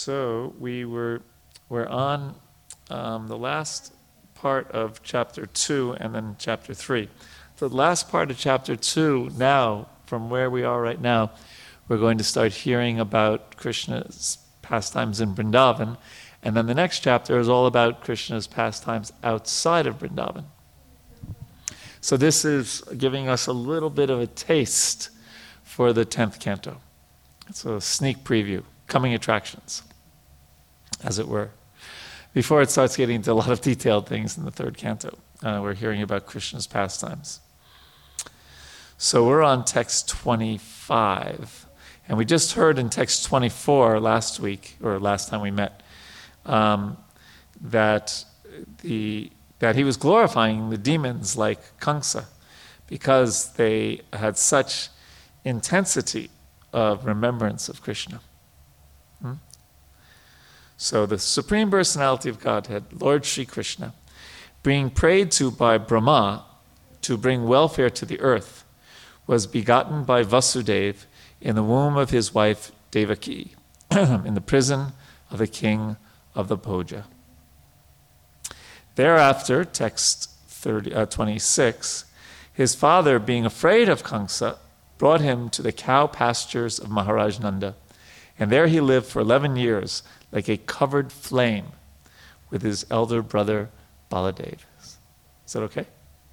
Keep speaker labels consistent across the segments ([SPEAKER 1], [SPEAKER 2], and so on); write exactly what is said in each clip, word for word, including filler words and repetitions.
[SPEAKER 1] So we were we're on um, the last part of chapter two and then chapter three. The last part of chapter two now, from where we are right now, we're going to start hearing about Krishna's pastimes in Vrindavan, and then the next chapter is all about Krishna's pastimes outside of Vrindavan. So this is giving us a little bit of a taste for the tenth canto. It's a sneak preview, coming attractions, as it were. Before it starts getting into a lot of detailed things in the third canto, uh, we're hearing about Krishna's pastimes. So we're on text twenty-five. And we just heard in text twenty-four last week, or last time we met, um, that the that he was glorifying the demons like Kamsa because they had such intensity of remembrance of Krishna. Hmm? So the Supreme Personality of Godhead, Lord Sri Krishna, being prayed to by Brahma to bring welfare to the earth, was begotten by Vasudeva in the womb of his wife Devaki, in the prison of the king of the Bhoja. Thereafter, text thirty, uh, twenty-six, his father, being afraid of Kamsa, brought him to the cow pastures of Maharaj Nanda, and there he lived for eleven years like a covered flame with his elder brother Baladev. Is that okay?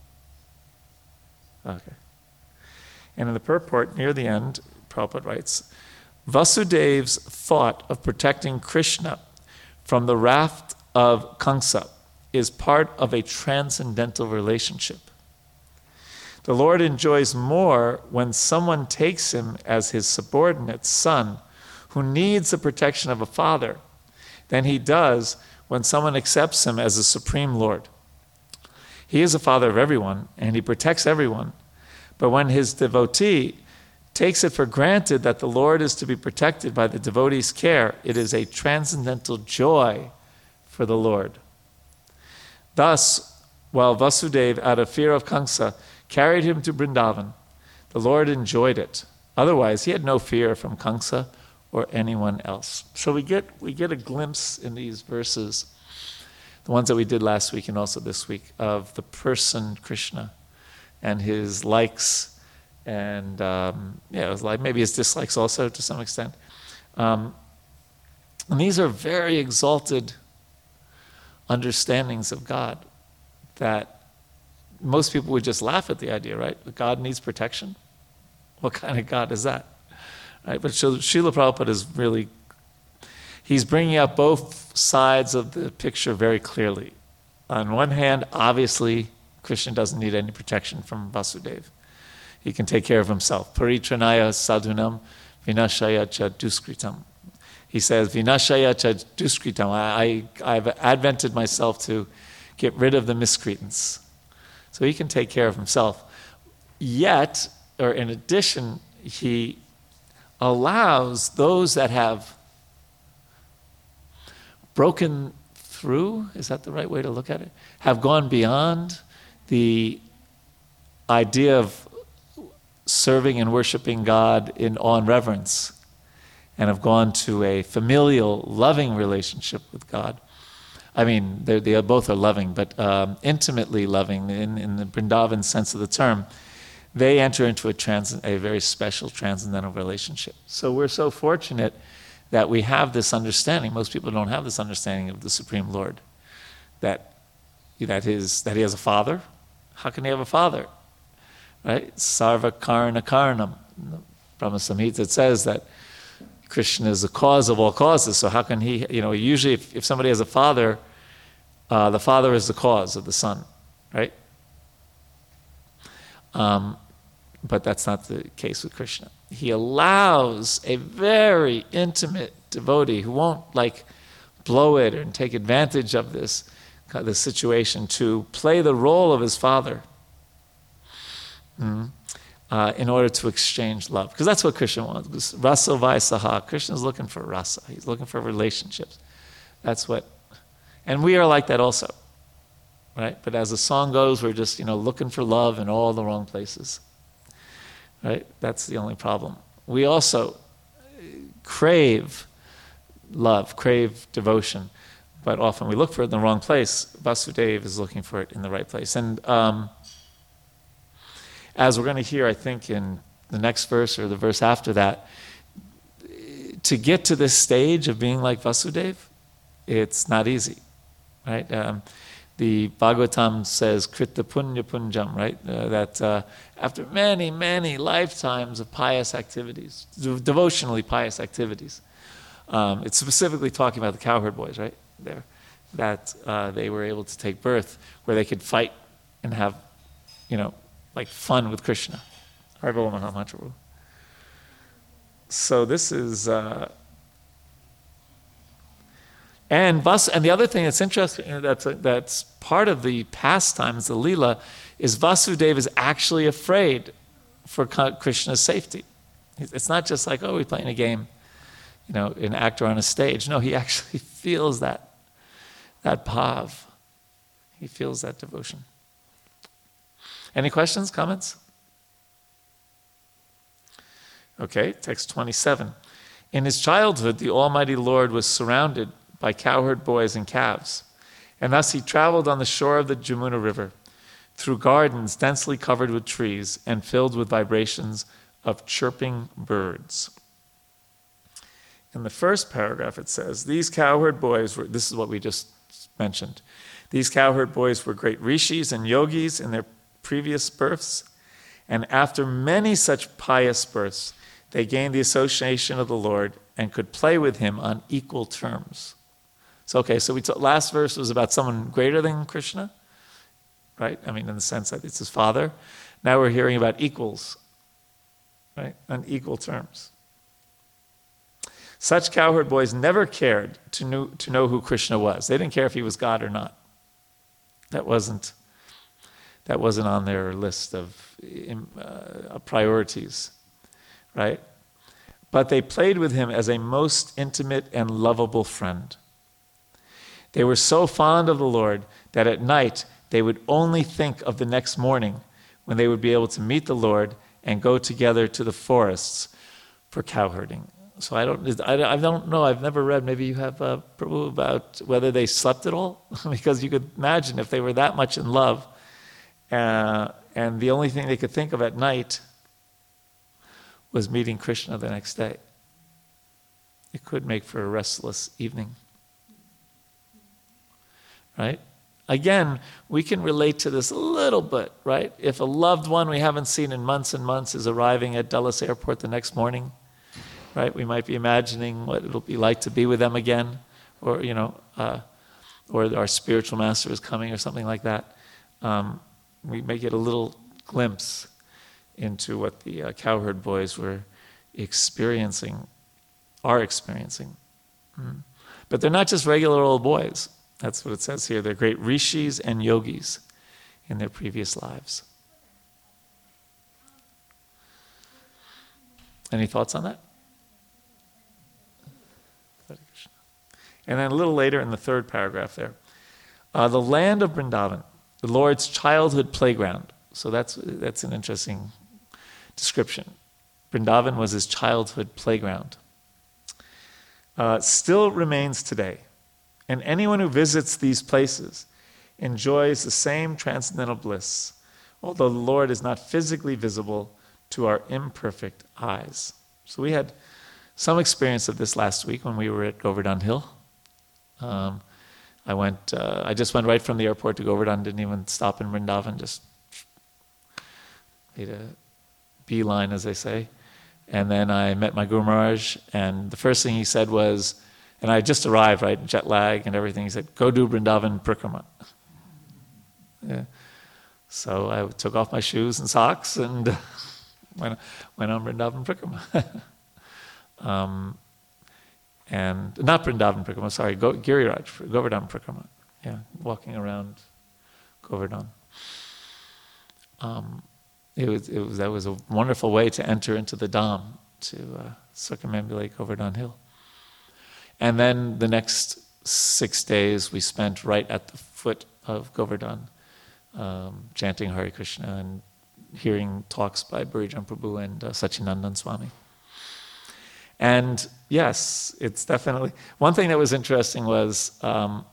[SPEAKER 1] Okay. And in the purport, near the end, Prabhupada writes, Vasudeva's thought of protecting Krishna from the wrath of Kamsa is part of a transcendental relationship. The Lord enjoys more when someone takes him as his subordinate son who needs the protection of a father than he does when someone accepts him as a supreme Lord. He is a father of everyone and he protects everyone, but when his devotee takes it for granted that the Lord is to be protected by the devotee's care, it is a transcendental joy for the Lord. Thus, while Vasudeva, out of fear of Kamsa, carried him to Vrindavan, the Lord enjoyed it. Otherwise, he had no fear from Kamsa or anyone else. So we get we get a glimpse in these verses, the ones that we did last week and also this week, of the person Krishna and his likes and um, yeah, it was like maybe his dislikes also to some extent. Um, and these are very exalted understandings of God that most people would just laugh at the idea, right? God needs protection? What kind of God is that? Right? But Srila Prabhupada is really, he's bringing out both sides of the picture very clearly. On one hand, obviously, Krishna doesn't need any protection from Vasudeva. He can take care of himself. Paritranaya sadhunam vinashaya cha duskritam. He says, vinashaya cha duskritam. I, I, I've advented myself to get rid of the miscreants. So he can take care of himself. Yet, or in addition, he allows those that have broken through, is that the right way to look at it? Have gone beyond the idea of serving and worshiping God in awe and reverence, and have gone to a familial, loving relationship with God. I mean, they both are loving, but um, intimately loving in, in the Vrindavan sense of the term. They enter into a, trans, a very special transcendental relationship. So we're so fortunate that we have this understanding. Most people don't have this understanding of the Supreme Lord, that, that, his, that he has a father. How can he have a father? Right? Sarva karana karanam. Brahma Samhita, it says that Krishna is the cause of all causes, so how can he, you know, usually if, if somebody has a father, uh, the father is the cause of the son, right? Um, but that's not the case with Krishna. He allows a very intimate devotee who won't like blow it and take advantage of this, this situation to play the role of his father. Mm. Uh, in order to exchange love. Because that's what Krishna wants. Rasa Vaisaha. Krishna's looking for rasa. He's looking for relationships. That's what... And we are like that also. Right? But as the song goes, we're just, you know, looking for love in all the wrong places. Right? That's the only problem. We also crave love, crave devotion, but often we look for it in the wrong place. Vasudeva is looking for it in the right place. And um, as we're going to hear, I think, in the next verse or the verse after that, to get to this stage of being like Vasudeva, it's not easy, right? Um, the Bhagavatam says, Krita Punya Punjam, right? Uh, that uh, after many, many lifetimes of pious activities, devotionally pious activities, um, it's specifically talking about the cowherd boys, right? There, that uh, they were able to take birth where they could fight and have, you know, like fun with Krishna. So this is, uh, and Vas, and the other thing that's interesting, that's, that's part of the pastimes, the Leela, is Vasudeva is actually afraid for Krishna's safety. It's not just like, oh, we're playing a game, you know, an actor on a stage. No, he actually feels that, that bhav. He feels that devotion. Any questions, comments? Okay, text twenty-seven. In his childhood, the Almighty Lord was surrounded by cowherd boys and calves, and thus he traveled on the shore of the Jamuna River, through gardens densely covered with trees and filled with vibrations of chirping birds. In the first paragraph it says, these cowherd boys were, this is what we just mentioned, these cowherd boys were great rishis and yogis in their previous births, and after many such pious births, they gained the association of the Lord and could play with him on equal terms. So, okay, so we t- last verse was about someone greater than Krishna, right? I mean, in the sense that it's his father. Now we're hearing about equals, right? On equal terms. Such cowherd boys never cared to know, to know who Krishna was. They didn't care if he was God or not. That wasn't, that wasn't on their list of uh, priorities, right? But they played with him as a most intimate and lovable friend. They were so fond of the Lord that at night they would only think of the next morning when they would be able to meet the Lord and go together to the forests for cowherding. So I don't, I don't know, I've never read, maybe you have, uh, Prabhu, about whether they slept at all? Because you could imagine if they were that much in love, uh, and the only thing they could think of at night was meeting Krishna the next day. It could make for a restless evening. Right? Again, we can relate to this a little bit, right? If a loved one we haven't seen in months and months is arriving at Dulles Airport the next morning, right? We might be imagining what it'll be like to be with them again, or, you know, uh, or our spiritual master is coming or something like that. Um, we may get a little glimpse into what the uh, cowherd boys were experiencing, are experiencing. Mm. But they're not just regular old boys. That's what it says here. They're great rishis and yogis in their previous lives. Any thoughts on that? And then a little later in the third paragraph there, uh, the land of Vrindavan, the Lord's childhood playground. So that's that's an interesting description. Vrindavan was his childhood playground. Uh, still remains today. And anyone who visits these places enjoys the same transcendental bliss, although the Lord is not physically visible to our imperfect eyes. So we had some experience of this last week when we were at Govardhan Hill. Um, I went. Uh, I just went right from the airport to Govardhan. Didn't even stop in Vrindavan. Just made a beeline, as they say. And then I met my Guru Maharaj, and the first thing he said was, and I just arrived, right, jet lag and everything. He said, "Go do Vrindavan Prikrama." Yeah. So I took off my shoes and socks and went went on Vrindavan Prikrama. um, and not Vrindavan Prikrama, sorry, Go, Giriraj, Govardhan Prikrama. Yeah, walking around Govardhan. Um, it was it was that was a wonderful way to enter into the Dham, to uh, circumambulate Govardhan Hill. And then the next six days we spent right at the foot of Govardhan, um, chanting Hare Krishna and hearing talks by Burijan Prabhu and uh, Sachinandan Swami. And yes, it's definitely, one thing that was interesting was, um,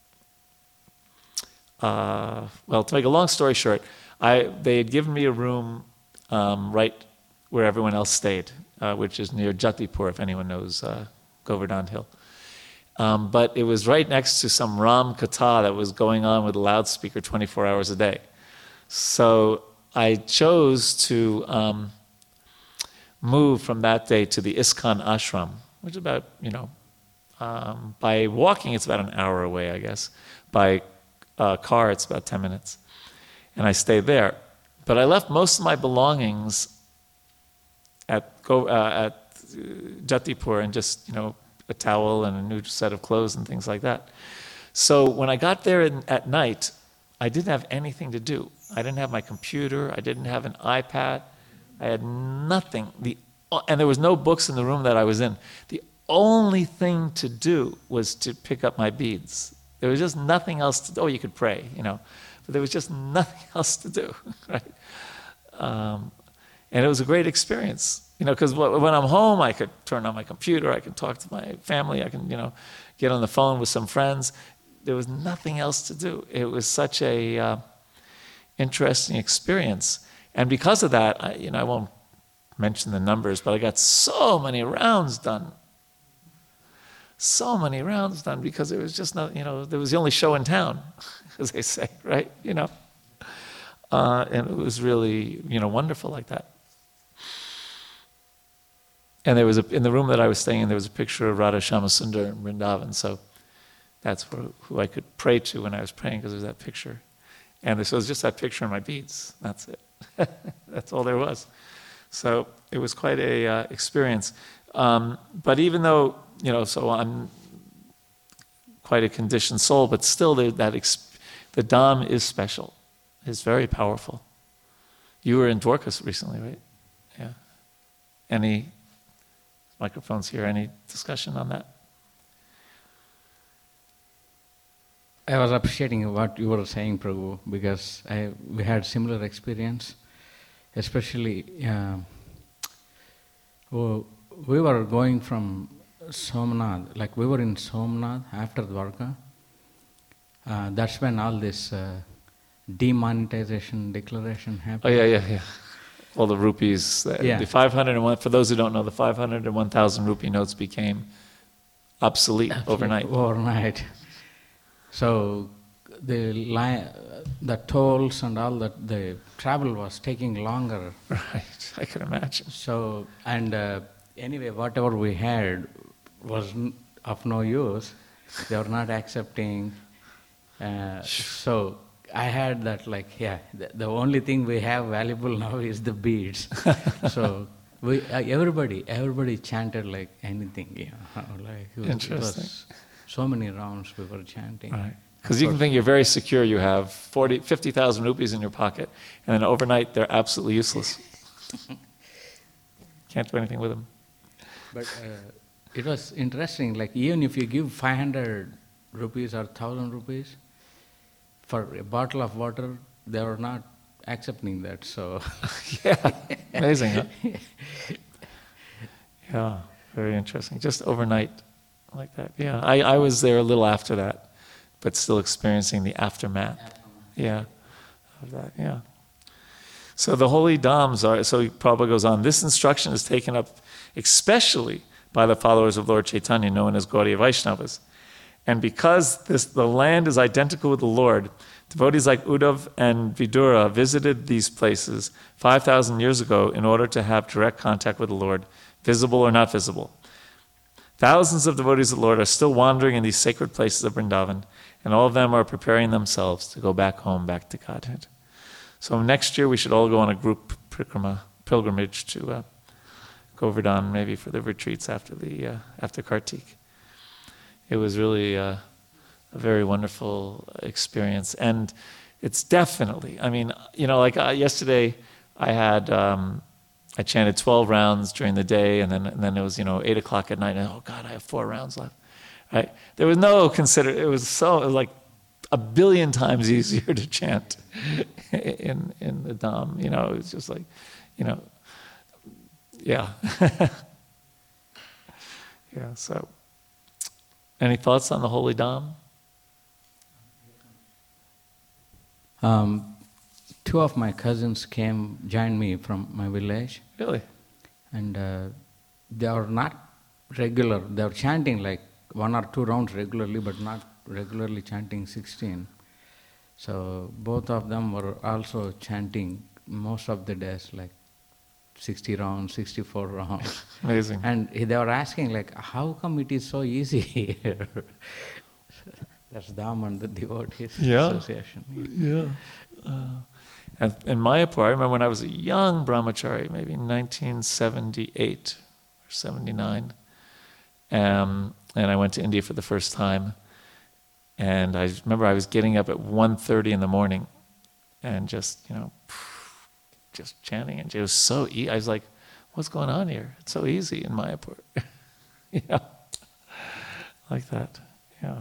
[SPEAKER 1] uh, well, to make a long story short, I, they had given me a room um, right where everyone else stayed, uh, which is near Jatipur, if anyone knows uh, Govardhan Hill. Um, but it was right next to some Ram Katha that was going on with a loudspeaker twenty-four hours a day. So I chose to um, move from that day to the ISKCON ashram, which is about, you know, um, by walking it's about an hour away, I guess. By uh, car it's about ten minutes. And I stayed there. But I left most of my belongings at, Go, uh, at Jatipur and just, you know, a towel and a new set of clothes and things like that. So when I got there in, at night, I didn't have anything to do. I didn't have my computer. I didn't have an iPad. I had nothing. The, and there was no books in the room that I was in. The only thing to do was to pick up my beads. There was just nothing else to do. Oh, you could pray, you know. But there was just nothing else to do, right? Um, and it was a great experience. You know, because when I'm home, I could turn on my computer, I can talk to my family, I can, you know, get on the phone with some friends. There was nothing else to do. It was such a uh, interesting experience. And because of that, I, you know, I won't mention the numbers, but I got so many rounds done. So many rounds done because it was just not, you know, there was the only show in town, as they say, right? You know, uh, and it was really, you know, wonderful like that. And there was a, in the room that I was staying in, there was a picture of Radha Shyamasundar in Vrindavan, so that's where, who I could pray to when I was praying, because there was that picture. And so it was just that picture and my beads. That's it. That's all there was. So it was quite a uh, experience. Um, but even though, you know, so I'm quite a conditioned soul, but still the, that exp- the Dham is special. It's very powerful. You were in Dwarkas recently, right? Yeah. Any microphones here? Any discussion on that?
[SPEAKER 2] I was appreciating what you were saying, Prabhu, because I, we had similar experience, especially uh, we were going from Somnath, like we were in Somnath after Dwarka. Uh, that's when all this uh, demonetization declaration happened.
[SPEAKER 1] Oh, yeah, yeah, yeah. All the rupees, the,
[SPEAKER 2] yeah.
[SPEAKER 1] the five hundred and one, for those who don't know, the five hundred and one thousand rupee notes became obsolete, obsolete overnight.
[SPEAKER 2] Overnight. So the li- the tolls and all that, the travel was taking longer.
[SPEAKER 1] Right, I can imagine.
[SPEAKER 2] So, and uh, anyway, whatever we had was n- of no use. They were not accepting. Uh, so I had that, like, yeah, the, the only thing we have valuable now is the beads. So we, uh, everybody, everybody chanted like anything, you know, like it was,
[SPEAKER 1] Interesting.
[SPEAKER 2] It was so many rounds we were chanting.
[SPEAKER 1] Right. Because you can think you're very secure. You have forty, fifty thousand rupees in your pocket, and then overnight they're absolutely useless. Can't do anything with them.
[SPEAKER 2] But uh, it was interesting, like even if you give five hundred rupees or one thousand rupees, for a bottle of water, they were not accepting that, so...
[SPEAKER 1] Yeah, amazing, huh? Yeah, very interesting. Just overnight like that. Yeah, I, I was there a little after that, but still experiencing the aftermath. Yeah, of that, yeah. So the holy Dhams are, so Prabhupada goes on, this instruction is taken up especially by the followers of Lord Chaitanya, known as Gaudiya Vaishnavas. And because this, the land is identical with the Lord, devotees like Uddhav and Vidura visited these places five thousand years ago in order to have direct contact with the Lord, visible or not visible. Thousands of devotees of the Lord are still wandering in these sacred places of Vrindavan, and all of them are preparing themselves to go back home, back to Godhead. So next year we should all go on a group prikrama, pilgrimage to uh, Govardhan, maybe for the retreats after the uh, after Kartik. It was really uh, a very wonderful experience. And it's definitely, I mean, you know, like uh, yesterday I had, um, I chanted twelve rounds during the day, and then and then it was, you know, eight o'clock at night, and oh God, I have four rounds left. Right? There was no consider, it was so, it was like a billion times easier to chant in, in the Dham. You know, it was just like, you know, yeah. Yeah, so any thoughts on the Holy Dham?
[SPEAKER 2] Um, two of my cousins came, joined me from my village,
[SPEAKER 1] Really?
[SPEAKER 2] and uh, they are not regular. They are chanting like one or two rounds regularly, but not regularly chanting sixteen. So both of them were also chanting most of the days, like sixty rounds, sixty-four rounds.
[SPEAKER 1] Amazing.
[SPEAKER 2] And they were asking, like, how come it is so easy here? That's Dham and the Devotees
[SPEAKER 1] Yeah.
[SPEAKER 2] Association.
[SPEAKER 1] Yeah. Uh, and in Mayapur, I remember when I was a young brahmachari, maybe nineteen seventy-eight or seventy-nine, um, and I went to India for the first time. And I remember I was getting up at one thirty in the morning and just, you know, just chanting. And it was so easy. I was like, what's going on here? It's so easy in Mayapur. Yeah. Like that. Yeah.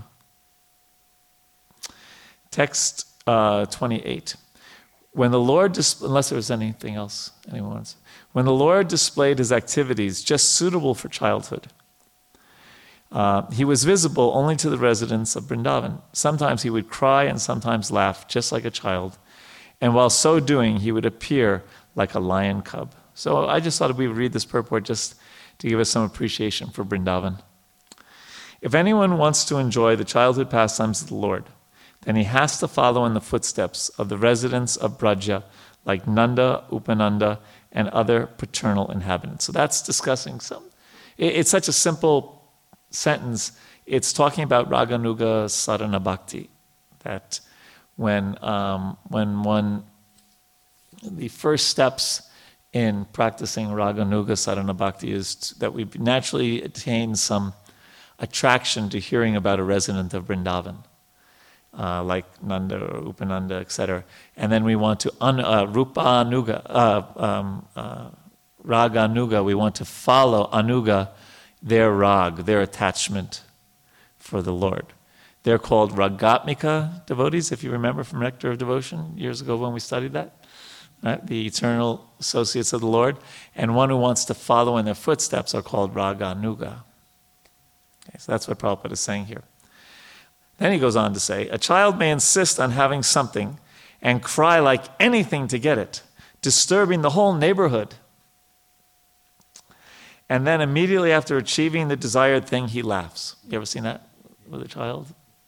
[SPEAKER 1] Text uh, twenty-eight. When the Lord, dis- unless there was anything else anyone wants, when the Lord displayed his activities just suitable for childhood, uh, he was visible only to the residents of Vrindavan. Sometimes he would cry and sometimes laugh, just like a child. And while so doing, he would appear like a lion cub. So I just thought we would read this purport just to give us some appreciation for Vrindavan. If anyone wants to enjoy the childhood pastimes of the Lord, then he has to follow in the footsteps of the residents of Braja, like Nanda, Upananda, and other paternal inhabitants. So that's discussing some. It's such a simple sentence. It's talking about Raganuga Sadhana Bhakti, that when um, when one, the first steps in practicing Raganuga Sadhana Bhakti is t- that we naturally attain some attraction to hearing about a resident of Vrindavan. Uh, like Nanda or Upananda, et cetera. And then we want to, un, uh, Rupa Anuga, uh, um, uh, Raga Anuga, we want to follow Anuga, their rag, their attachment for the Lord. They're called Ragatmika devotees, if you remember from Nectar of Devotion, years ago when we studied that. Right? The eternal associates of the Lord. And one who wants to follow in their footsteps are called Raga Anuga. Okay, so that's what Prabhupada is saying here. Then he goes on to say, a child may insist on having something and cry like anything to get it, disturbing the whole neighborhood. And then immediately after achieving the desired thing, he laughs. You ever seen that with a child?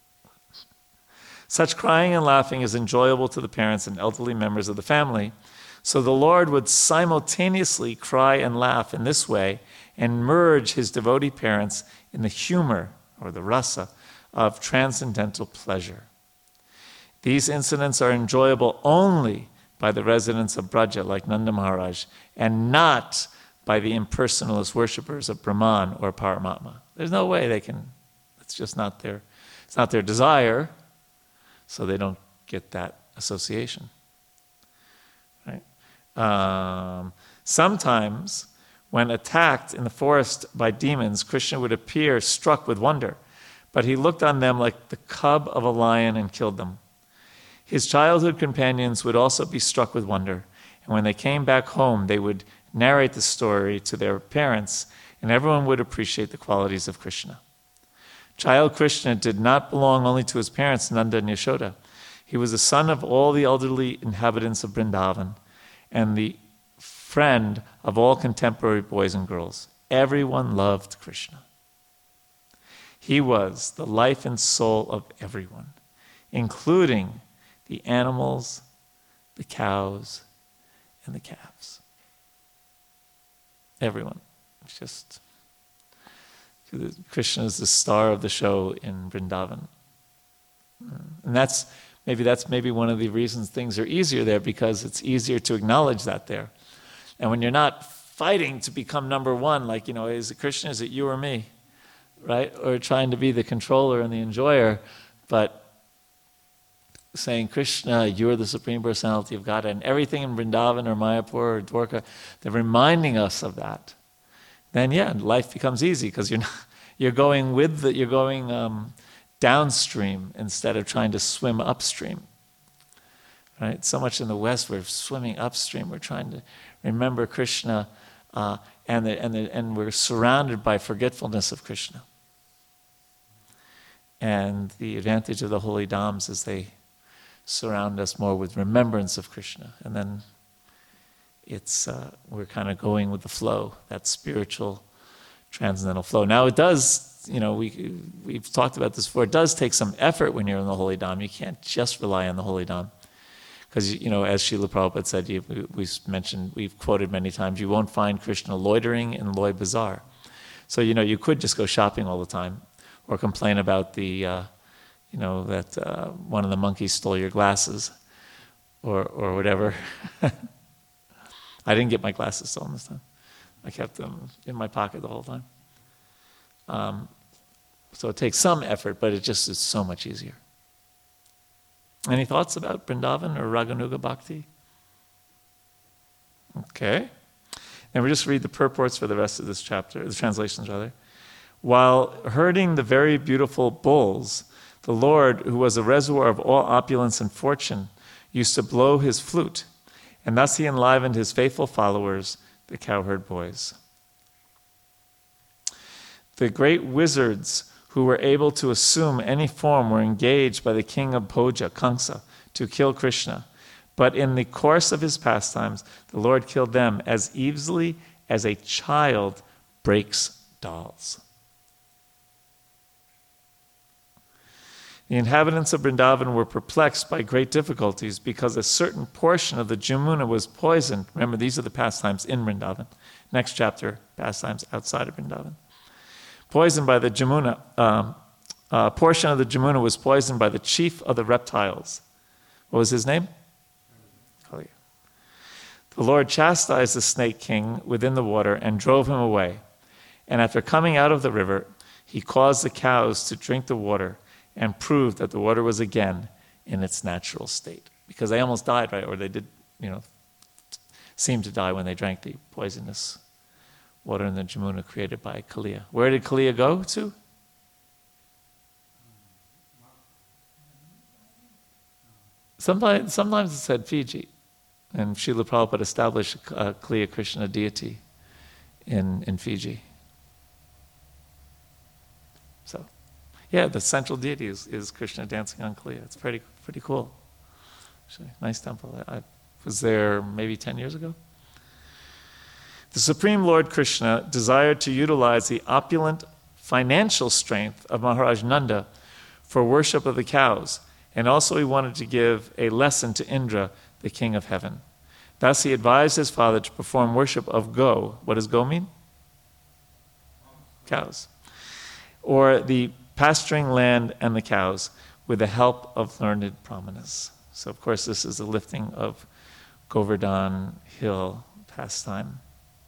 [SPEAKER 1] Such crying and laughing is enjoyable to the parents and elderly members of the family. So the Lord would simultaneously cry and laugh in this way and merge his devotee parents in the humor, or the rasa, of transcendental pleasure. These incidents are enjoyable only by the residents of Braja, like Nanda Maharaj, and not by the impersonalist worshippers of Brahman or Paramatma. There's no way they can, it's just not their, it's not their desire, so they don't get that association. Right? Um, sometimes, when attacked in the forest by demons, Krishna would appear struck with wonder, but he looked on them like the cub of a lion and killed them. His childhood companions would also be struck with wonder, and when they came back home, they would narrate the story to their parents, and everyone would appreciate the qualities of Krishna. Child Krishna did not belong only to his parents, Nanda and Yashoda. He was the son of all the elderly inhabitants of Vrindavan, and the friend of all contemporary boys and girls. Everyone loved Krishna. He was the life and soul of everyone, including the animals, the cows, and the calves. Everyone. It's just, Krishna is the star of the show in Vrindavan. And that's, maybe that's maybe one of the reasons things are easier there, because it's easier to acknowledge that there. And when you're not fighting to become number one, like, you know, is it Krishna, is it you or me? Right? Or trying to be the controller and the enjoyer, but saying, Krishna, you're the Supreme Personality of God, and everything in Vrindavan or Mayapur or Dwarka, they're reminding us of that. Then, yeah, life becomes easy, because you're not, you're going with the, you're going um, downstream instead of trying to swim upstream. Right? So much in the West, we're swimming upstream. We're trying to remember Krishna uh, and the, and the, and we're surrounded by forgetfulness of Krishna. And the advantage of the holy dhams is they surround us more with remembrance of Krishna, and then it's uh, we're kind of going with the flow, that spiritual transcendental flow. Now it does, you know, we we've talked about this before. It does take some effort when you're in the holy dham. You can't just rely on the holy dham, because you know, as Srila Prabhupada said, you, we've mentioned, we've quoted many times, you won't find Krishna loitering in Loi Bazaar. So you know, you could just go shopping all the time, or complain about the, uh, you know, that uh, one of the monkeys stole your glasses, or or whatever. I didn't get my glasses stolen this time. I kept them in my pocket the whole time. Um, so it takes some effort, but it just is so much easier. Any thoughts about Vrindavan or Raganuga Bhakti? Okay. And we just read the purports for the rest of this chapter, the translations rather. While herding the very beautiful bulls, the Lord, who was a reservoir of all opulence and fortune, used to blow his flute, and thus he enlivened his faithful followers, the cowherd boys. The great wizards who were able to assume any form were engaged by the king of Bhoja, Kamsa, to kill Krishna. But in the course of his pastimes, the Lord killed them as easily as a child breaks dolls. The inhabitants of Vrindavan were perplexed by great difficulties because a certain portion of the Jamuna was poisoned. Remember, these are the pastimes in Vrindavan. Next chapter, pastimes outside of Vrindavan. Poisoned by the Jamuna, um, a portion of the Jamuna was poisoned by the chief of the reptiles. What was his name? Kaliya. The Lord chastised the snake king within the water and drove him away. And after coming out of the river, he caused the cows to drink the water and proved that the water was again in its natural state. Because they almost died, right? Or they did, you know, seemed to die when they drank the poisonous water in the Jamuna created by Kaliya. Where did Kaliya go to? Sometimes, sometimes it said Fiji. And Srila Prabhupada established a Kaliya Krishna deity in, in Fiji. So, yeah, the central deity is, is Krishna dancing on Kaliya. It's pretty pretty cool. Actually, nice temple. I, I was there maybe ten years ago. The Supreme Lord Krishna desired to utilize the opulent financial strength of Maharaj Nanda for worship of the cows, and also he wanted to give a lesson to Indra, the king of heaven. Thus he advised his father to perform worship of Go. What does Go mean? Cows. Or the pasturing land and the cows with the help of learned brahmanas. So of course this is the lifting of Govardhan Hill pastime.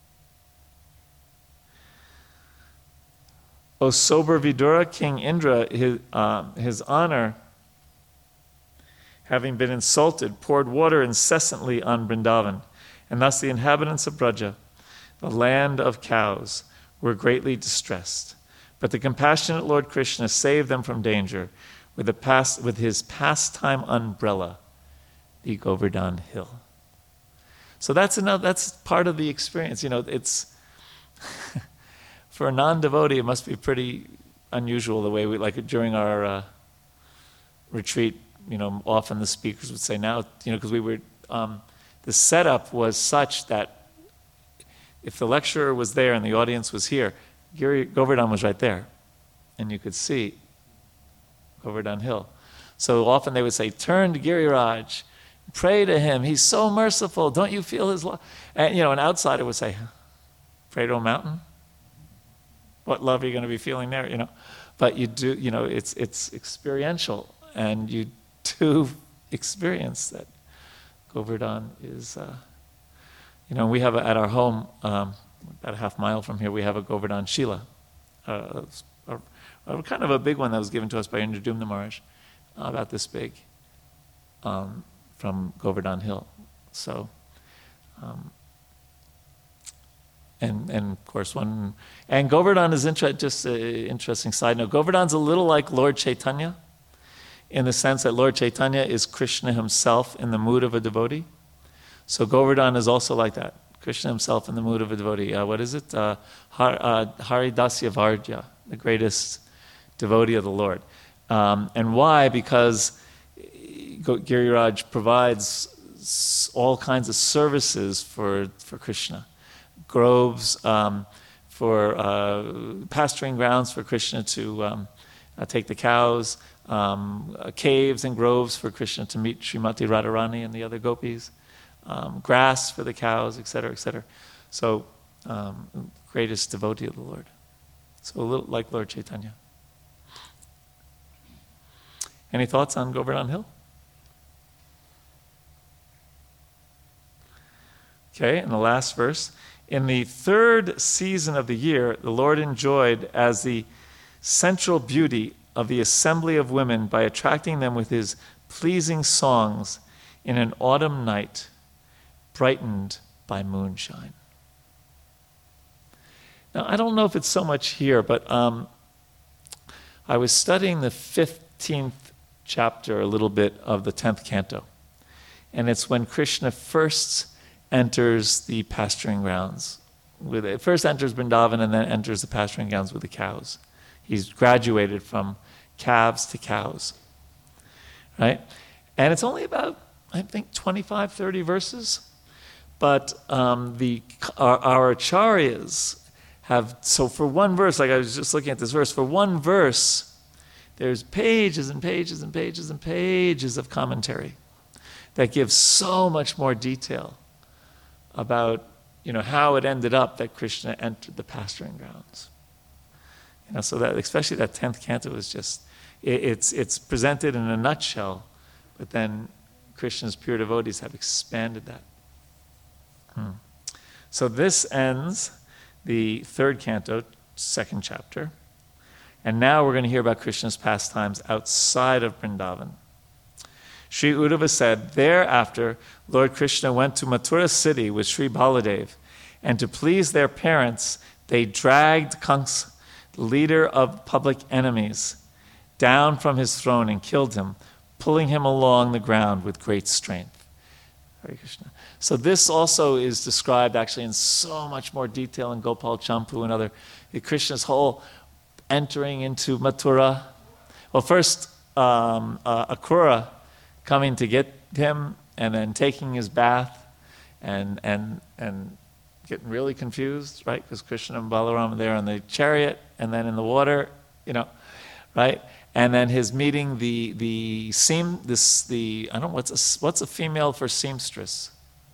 [SPEAKER 1] O sober Vidura, King Indra, his, uh, his honor, having been insulted, poured water incessantly on Vrindavan, and thus the inhabitants of Braja, the land of cows, were greatly distressed. But the compassionate Lord Krishna saved them from danger with, the past, with his pastime umbrella, the Govardhan Hill. So that's another, that's part of the experience. You know, it's for a non-devotee, it must be pretty unusual the way we, like during our uh, retreat, you know, often the speakers would say now, you know, because we were, um, the setup was such that if the lecturer was there and the audience was here, Giri, Govardhan was right there, and you could see Govardhan Hill. So often they would say, turn to Giriraj, pray to him, he's so merciful, don't you feel his love? And, you know, an outsider would say, pray to a mountain? What love are you going to be feeling there, you know? But you do, you know, it's, it's experiential, and you do experience that Govardhan is, uh, you know, we have a, at our home, um, about a half mile from here, we have a Govardhan Shila, uh, a, a, kind of a big one that was given to us by Indradumna Maharaj, uh, about this big, um, from Govardhan Hill. So, um, and and of course one, and Govardhan is inter- just an interesting side note. Govardhan's a little like Lord Chaitanya, in the sense that Lord Chaitanya is Krishna himself in the mood of a devotee. So Govardhan is also like that. Krishna himself in the mood of a devotee. Uh, what is it? Uh, Har, uh, Haridasya Vardya, the greatest devotee of the Lord. Um, and why? Because Giriraj provides all kinds of services for, for Krishna. Groves, um, for uh, pasturing grounds for Krishna to um, uh, take the cows, um, uh, caves and groves for Krishna to meet Srimati Radharani and the other gopis, um, grass for the cows, et cetera, et cetera. So, um, greatest devotee of the Lord. So a little like Lord Chaitanya. Any thoughts on Govardhan Hill? Okay, and the last verse. In the third season of the year, the Lord enjoyed as the central beauty of the assembly of women by attracting them with his pleasing songs in an autumn night, brightened by moonshine. Now, I don't know if it's so much here, but um, I was studying the fifteenth chapter a little bit of the tenth canto. And it's when Krishna first enters the pasturing grounds. With it first enters Vrindavan and then enters the pasturing grounds with the cows. He's graduated from calves to cows. Right? And it's only about, I think, twenty-five, thirty verses. But um, the our, our acharyas have, so for one verse, like I was just looking at this verse, for one verse, there's pages and pages and pages and pages of commentary that gives so much more detail about, you know, how it ended up that Krishna entered the pasturing grounds. You know, so that, especially that tenth canto is just, it, it's it's presented in a nutshell, but then Krishna's pure devotees have expanded that. Hmm. So this ends the third canto, second chapter. And now we're going to hear about Krishna's pastimes outside of Vrindavan. Sri Uddhava said, thereafter, Lord Krishna went to Mathura city with Sri Baladev, and to please their parents, they dragged Kansa, the leader of public enemies, down from his throne and killed him, pulling him along the ground with great strength. Hare Krishna. So this also is described actually in so much more detail in Gopal Champu and other, Krishna's whole entering into Mathura. Well, first, um, uh, Akrura coming to get him and then taking his bath and and and getting really confused, right? Because Krishna and Balaram are there on the chariot and then in the water, you know, right? And then his meeting the the seam this the I don't know what's a, what's a female for seamstress.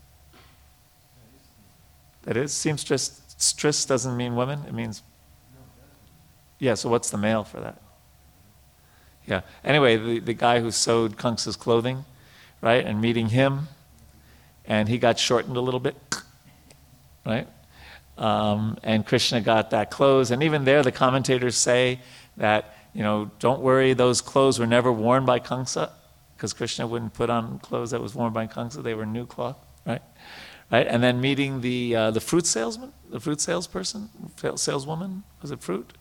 [SPEAKER 1] That is seamstress. Stress doesn't mean woman. It means yeah. So what's the male for that? Yeah. Anyway, the, the guy who sewed Kansa's clothing, right, and meeting him, and he got shortened a little bit, right? Um, and Krishna got that clothes. And even there, the commentators say that, you know, don't worry, those clothes were never worn by Kansa, because Krishna wouldn't put on clothes that was worn by Kansa. They were new cloth, right? Right? And then meeting the uh, the fruit salesman, the fruit salesperson, saleswoman, was it fruit?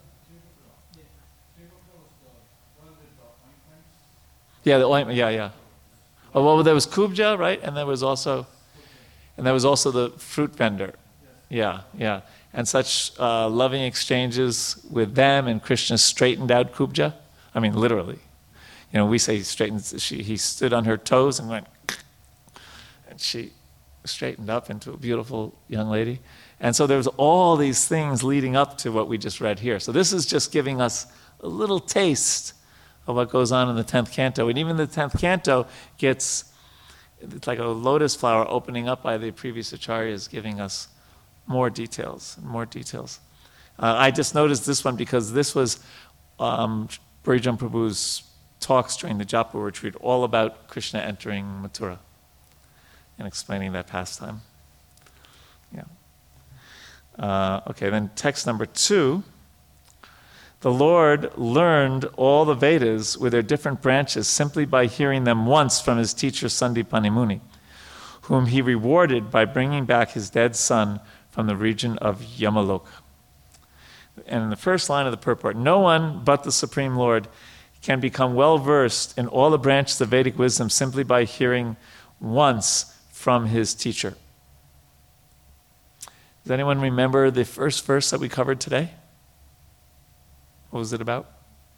[SPEAKER 1] Yeah, the ointment. Yeah, yeah. Oh, well, there was Kubja, right? And there was also, and there was also the fruit vendor. Yeah, yeah. And such uh, loving exchanges with them, and Krishna straightened out Kubja. I mean, literally. You know, we say he straightened. She, he stood on her toes and went, and she straightened up into a beautiful young lady. And so there's all these things leading up to what we just read here. So this is just giving us a little taste of what goes on in the tenth canto. And even the tenth canto gets, it's like a lotus flower opening up by the previous acharyas, giving us more details, more details. Uh, I just noticed this one because this was um, Burijan Prabhu's talks during the Jaipur retreat, all about Krishna entering Mathura and explaining that pastime. Yeah. Uh, okay, then text number two. The Lord learned all the Vedas with their different branches simply by hearing them once from his teacher Sandipani Muni, whom he rewarded by bringing back his dead son from the region of Yamaloka. And in the first line of the purport, no one but the Supreme Lord can become well versed in all the branches of Vedic wisdom simply by hearing once from his teacher. Does anyone remember the first verse that we covered today? What was it about?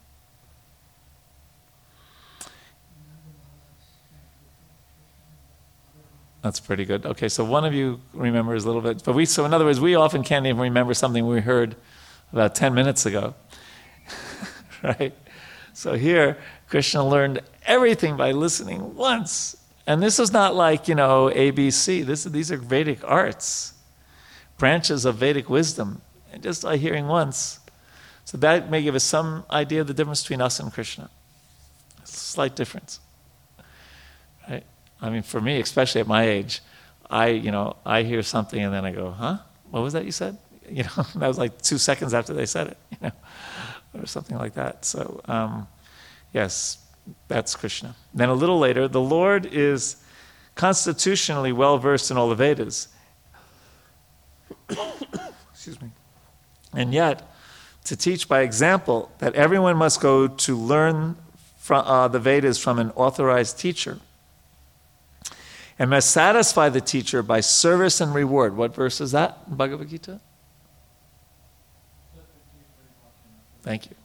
[SPEAKER 1] That's pretty good. Okay, so one of you remembers a little bit, but we, so in other words, we often can't even remember something we heard about ten minutes ago, right? So here, Krishna learned everything by listening once. And this is not like, you know, A B C. This, these are Vedic arts, branches of Vedic wisdom, and just by hearing once. So that may give us some idea of the difference between us and Krishna. A slight difference, right? I mean, for me, especially at my age, I, you know, I hear something and then I go, huh? What was that you said? You know, that was like two seconds after they said it, you know, or something like that. So, um, yes, that's Krishna. Then a little later, the Lord is constitutionally well versed in all the Vedas. Excuse me. And yet, to teach by example that everyone must go to learn from, uh, the Vedas from an authorized teacher, and must satisfy the teacher by service and reward. What verse is that in Bhagavad Gita? Thank you.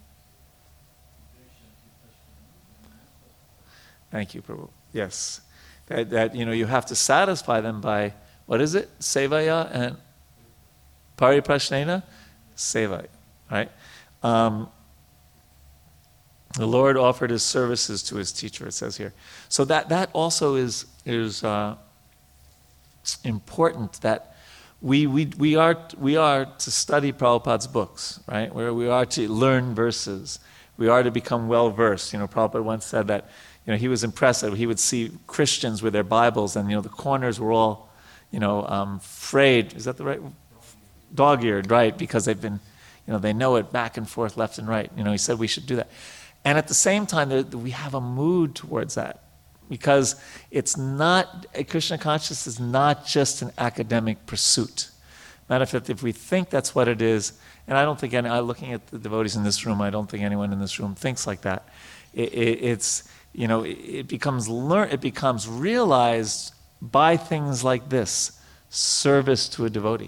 [SPEAKER 1] Thank you, Prabhu. Yes. That, that, you know, you have to satisfy them by, what is it? Sevaya and Pariprashnena? Sevaya, right? Um, the Lord offered his services to his teacher, it says here. So that, that also is, is uh, important, that we, we, we, are, we are to study Prabhupada's books, right? Where we are to learn verses. We are to become well-versed. You know, Prabhupada once said that, you know, he was impressed that he would see Christians with their Bibles and, you know, the corners were all, you know, um, frayed. Is that the right? Dog-eared, right? Because they've been, you know, they know it back and forth, left and right. You know, he said we should do that. And at the same time, there, we have a mood towards that. Because it's not, Krishna consciousness is not just an academic pursuit. Matter of fact, if we think that's what it is, and I don't think any, I'm looking at the devotees in this room, I don't think anyone in this room thinks like that. It, it, it's, you know, it, it becomes learn, it becomes realized by things like this, service to a devotee.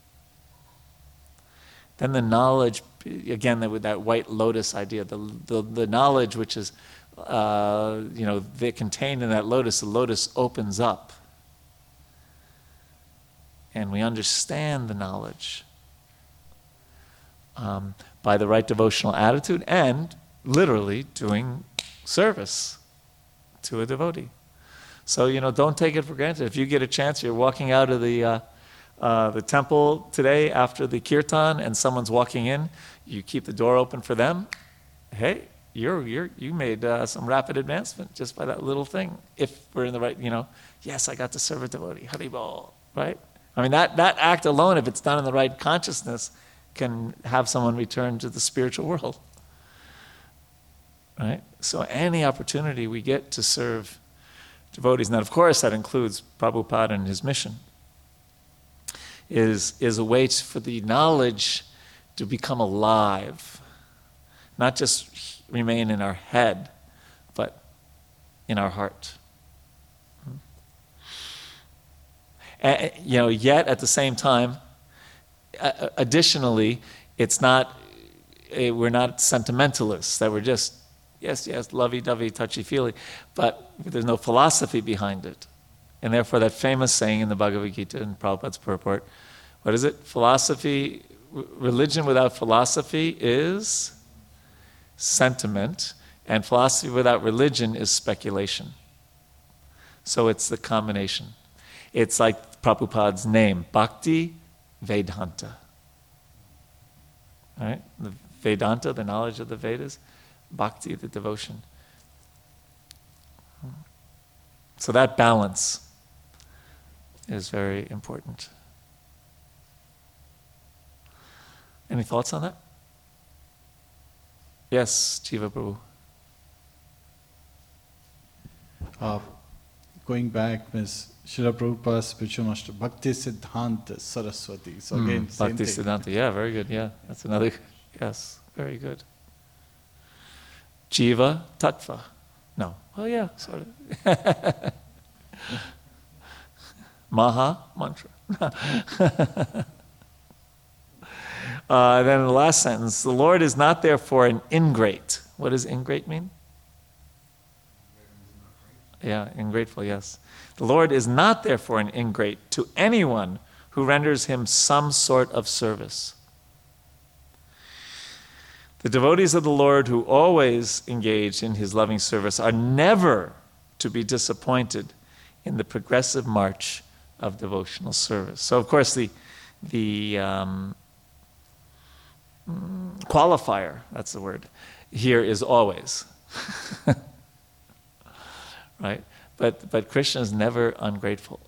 [SPEAKER 1] Then the knowledge, again, with that white lotus idea, the, the, the knowledge which is, uh, you know, they're contained in that lotus, the lotus opens up. And we understand the knowledge um, by the right devotional attitude and literally doing service to a devotee. So, you know, don't take it for granted. If you get a chance, you're walking out of the uh, uh, the temple today after the kirtan and someone's walking in, you keep the door open for them. Hey, you're you're you made uh, some rapid advancement just by that little thing. If we're in the right, you know, yes, I got to serve a devotee. Hari bol, right? I mean, that that act alone, if it's done in the right consciousness, can have someone return to the spiritual world. Right? So any opportunity we get to serve devotees, and of course that includes Prabhupada and his mission, is, is a way to, for the knowledge to become alive, not just remain in our head, but in our heart. And, you know, yet at the same time, uh, additionally, it's not, uh, we're not sentimentalists, that we're just, yes, yes, lovey-dovey, touchy-feely, but there's no philosophy behind it. And therefore that famous saying in the Bhagavad Gita in Prabhupada's purport, what is it? Philosophy, religion without philosophy is sentiment, and philosophy without religion is speculation. So it's the combination. It's like Prabhupada's name, Bhakti Vedanta. All right? The Vedanta, the knowledge of the Vedas, Bhakti, the devotion. So that balance is very important. Any thoughts on that? Yes, Jiva Prabhu.
[SPEAKER 3] Uh, going back, Miz Srila Prabhupada's spiritual master, Bhakti Siddhanta Saraswati. So again,
[SPEAKER 1] Mm,
[SPEAKER 3] same
[SPEAKER 1] Bhakti
[SPEAKER 3] thing.
[SPEAKER 1] Siddhanta, yeah, very good, yeah. That's another, yes, very good. Jiva Tattva. No. Oh yeah, sort of. Maha Mantra. Uh, then in the last sentence, the Lord is not therefore an ingrate. What does ingrate mean? Yeah, ingrateful, yes. The Lord is not therefore an ingrate to anyone who renders him some sort of service. The devotees of the Lord who always engage in his loving service are never to be disappointed in the progressive march of devotional service. So, of course, the, the um, qualifier, that's the word, here is always. Right? But, but Krishna is never ungrateful.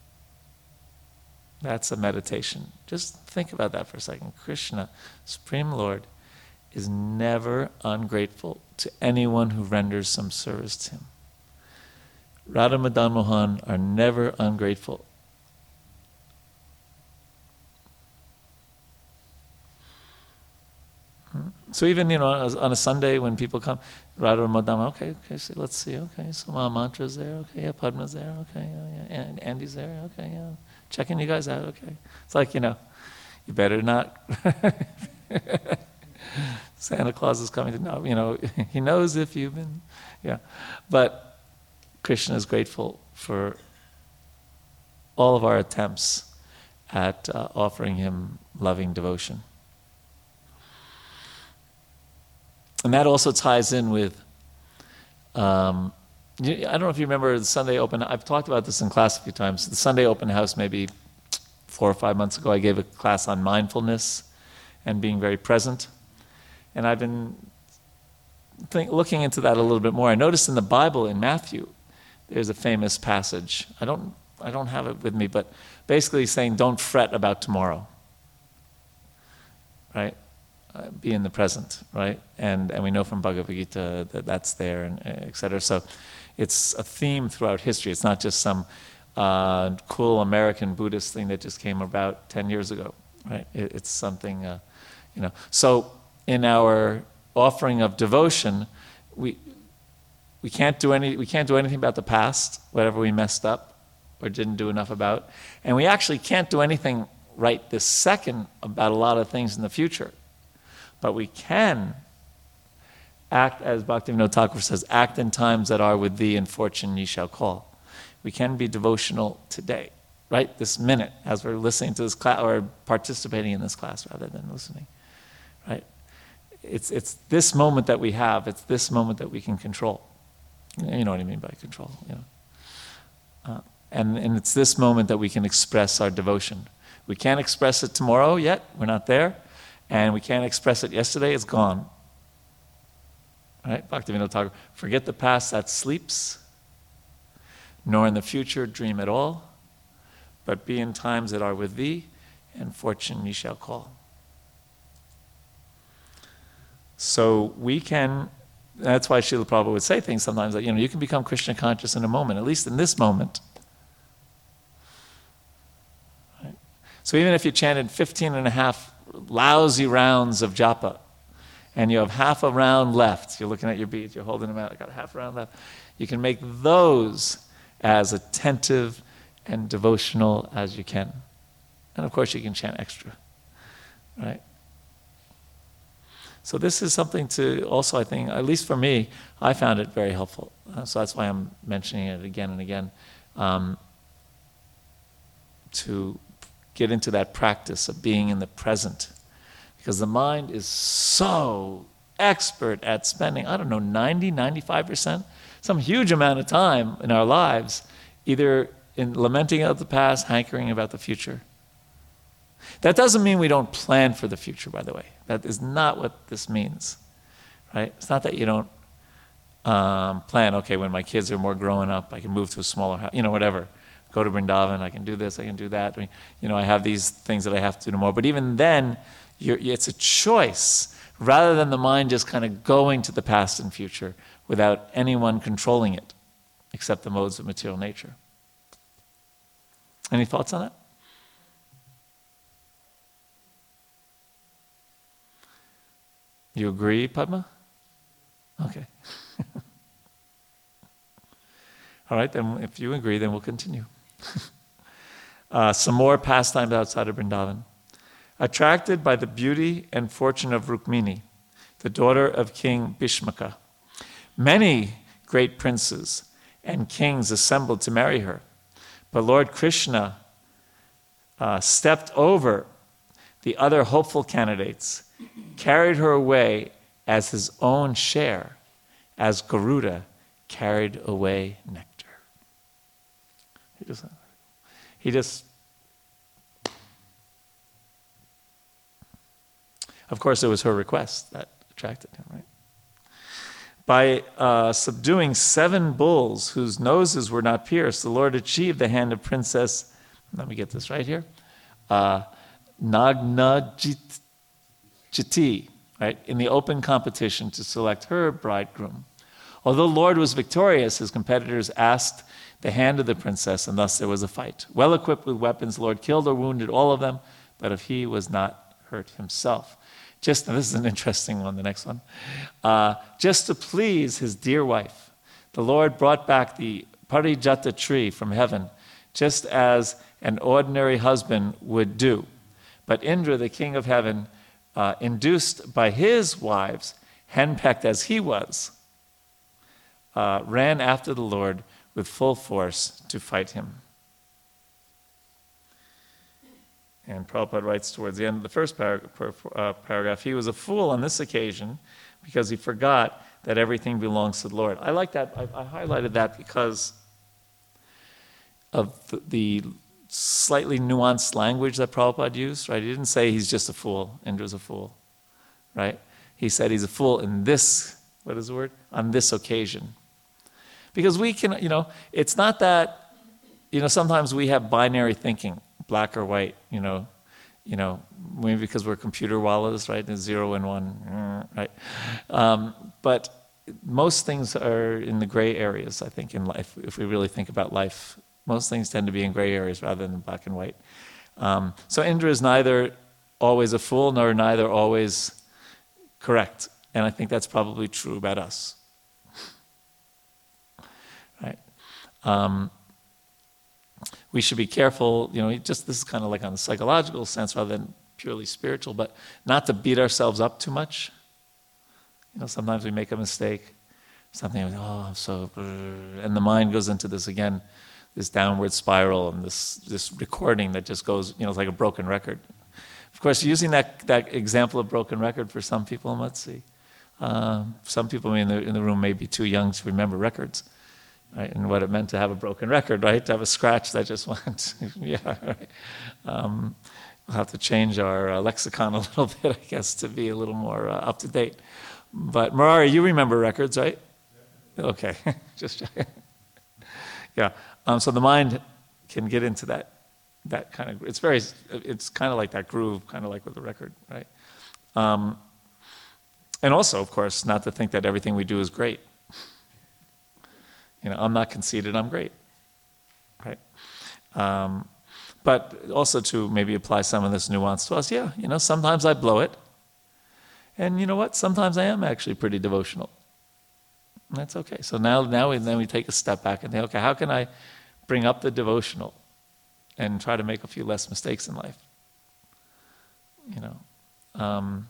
[SPEAKER 1] That's a meditation. Just think about that for a second. Krishna, Supreme Lord, is never ungrateful to anyone who renders some service to him. Radha Madan Mohan are never ungrateful. So even, you know, on a Sunday when people come, Radha Madan, okay, okay, so let's see, okay, so Mahamantra's there, okay, yeah, Padma's there, okay, yeah, yeah, and Andy's there, okay, yeah, checking you guys out, okay. It's like, you know, you better not. Santa Claus is coming to know, you know, he knows if you've been, yeah. But Krishna is grateful for all of our attempts at uh, offering him loving devotion. And that also ties in with, um, I don't know if you remember the Sunday open, I've talked about this in class a few times, the Sunday open house maybe four or five months ago, I gave a class on mindfulness and being very present. And I've been think, looking into that a little bit more. I noticed in the Bible, in Matthew, there's a famous passage. I don't, I don't have it with me, but basically saying, don't fret about tomorrow, right? Uh, be in the present, right? And and we know from Bhagavad Gita that that's there, and et cetera. So it's a theme throughout history. It's not just some uh, cool American Buddhist thing that just came about ten years ago, right? It, it's something, uh, you know. So in our offering of devotion, we we can't do any we can't do anything about the past, whatever we messed up or didn't do enough about, and we actually can't do anything right this second about a lot of things in the future. But we can act, as Bhaktivinoda Thakur says, act in times that are with thee, and fortune ye shall call. We can be devotional today, right? This minute, as we're listening to this class, or participating in this class rather than listening, right? It's, it's this moment that we have, it's this moment that we can control. You know what I mean by control, you know. Uh, and, and it's this moment that we can express our devotion. We can't express it tomorrow yet, we're not there. And we can't express it yesterday, it's gone. Right? Bhaktivinoda Thakur, forget the past that sleeps, nor in the future dream at all, but be in times that are with thee, and fortune ye shall call. So we can, that's why Srila Prabhupada would say things sometimes that, you know, you can become Krishna conscious in a moment, at least in this moment. Right? So even if you chanted fifteen and a half lousy rounds of japa, and you have half a round left, you're looking at your beads, you're holding them out, I got a half a round left, you can make those as attentive and devotional as you can. And of course you can chant extra, right? So this is something to also, I think, at least for me, I found it very helpful. Uh, so that's why I'm mentioning it again and again, um, to get into that practice of being in the present. Because the mind is so expert at spending, I don't know, ninety, ninety-five percent, some huge amount of time in our lives, either in lamenting about the past, hankering about the future. That doesn't mean we don't plan for the future, by the way. That is not what this means, right? It's not that you don't um, plan, okay, when my kids are more growing up, I can move to a smaller house, you know, whatever. Go to Vrindavan, I can do this, I can do that. I mean, you know, I have these things that I have to do tomorrow. But even then, you're, it's a choice, rather than the mind just kind of going to the past and future without anyone controlling it, except the modes of material nature. Any thoughts on that? You agree, Padma? Okay. All right, then if you agree, then we'll continue. uh, some more pastimes outside of Vrindavan. Attracted by the beauty and fortune of Rukmini, the daughter of King Bhishmaka, many great princes and kings assembled to marry her. But Lord Krishna uh, stepped over the other hopeful candidates, carried her away as his own share, as Garuda carried away nectar. He just, he just, of course, it was her request that attracted him, right? By uh, subduing seven bulls whose noses were not pierced, the Lord achieved the hand of Princess, let me get this right here, uh, Nagnajiti, right, in the open competition to select her bridegroom. Although Lord was victorious, his competitors asked the hand of the princess, and thus there was a fight. Well equipped with weapons, Lord killed or wounded all of them, but if he was not hurt himself. Just, this is an interesting one, the next one. Uh, just to please his dear wife, the Lord brought back the Parijata tree from heaven, just as an ordinary husband would do. But Indra, the king of heaven, uh, induced by his wives, henpecked as he was, uh, ran after the Lord with full force to fight him. And Prabhupada writes towards the end of the first parag- uh, paragraph, he was a fool on this occasion because he forgot that everything belongs to the Lord. I like that. I, I highlighted that because of the, the slightly nuanced language that Prabhupada used, right? He didn't say he's just a fool, Indra's a fool, right? He said he's a fool in this, what is the word? On this occasion. Because we can, you know, it's not that, you know, sometimes we have binary thinking, black or white, you know, you know, maybe because we're computer wallas, right? There's zero and one, right? Um, but most things are in the gray areas, I think, in life. If we really think about life, most things tend to be in gray areas rather than black and white. Um, so Indra is neither always a fool nor neither always correct. And I think that's probably true about us. Right? Um, we should be careful, you know, just this is kind of like on the psychological sense rather than purely spiritual, but not to beat ourselves up too much. You know, sometimes we make a mistake, something like, oh, so, and the mind goes into this again, this downward spiral and this this recording that just goes, you know, it's like a broken record. Of course, using that that example of broken record for some people, let's see, um, some people in the in the room may be too young to remember records. Right, and what it meant to have a broken record, right? To have a scratch that just went, yeah, right. Um, we'll have to change our uh, lexicon a little bit, I guess, to be a little more uh, up to date. But Murari, you remember records, right? Okay, just checking. Yeah. Um, so the mind can get into that that kind of. It's very. It's kind of like that groove, kind of like with the record, right? Um, and also, of course, not to think that everything we do is great. You know, I'm not conceited, I'm great, right? Um, but also to maybe apply some of this nuance to us, yeah, you know, sometimes I blow it. And you know what? Sometimes I am actually pretty devotional. And that's okay. So now, now we, then we take a step back and think, okay, how can I bring up the devotional and try to make a few less mistakes in life? You know. Um,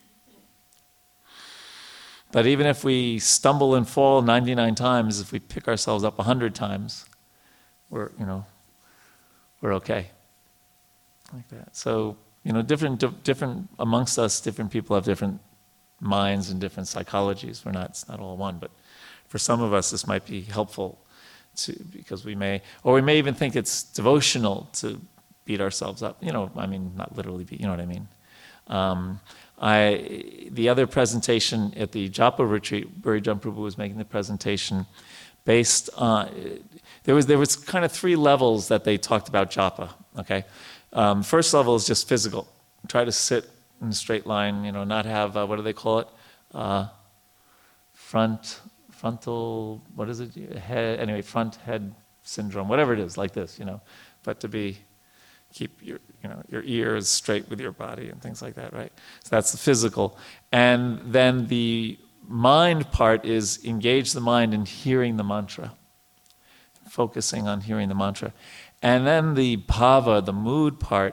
[SPEAKER 1] But even if we stumble and fall ninety-nine times, if we pick ourselves up one hundred times, we're, you know, we're okay. Like that. So, you know, different, different amongst us, different people have different minds and different psychologies. We're not, it's not all one, but for some of us, this might be helpful to, because we may, or we may even think it's devotional to beat ourselves up. You know, I mean, not literally beat, you know what I mean? Um, I, the other presentation at the Japa retreat, Burijan Prabhu was making the presentation based on, there was there was kind of three levels that they talked about Japa, okay? Um, first level is just physical. Try to sit in a straight line, you know, not have, uh, what do they call it? Uh, front, frontal, what is it? Head, anyway, front head syndrome, whatever it is, like this, you know, but to be, keep your, you know, your ears straight with your body and things like that, right? So that's the physical. And then the mind part is engage the mind in hearing the mantra, focusing on hearing the mantra. And then the bhava, the mood part,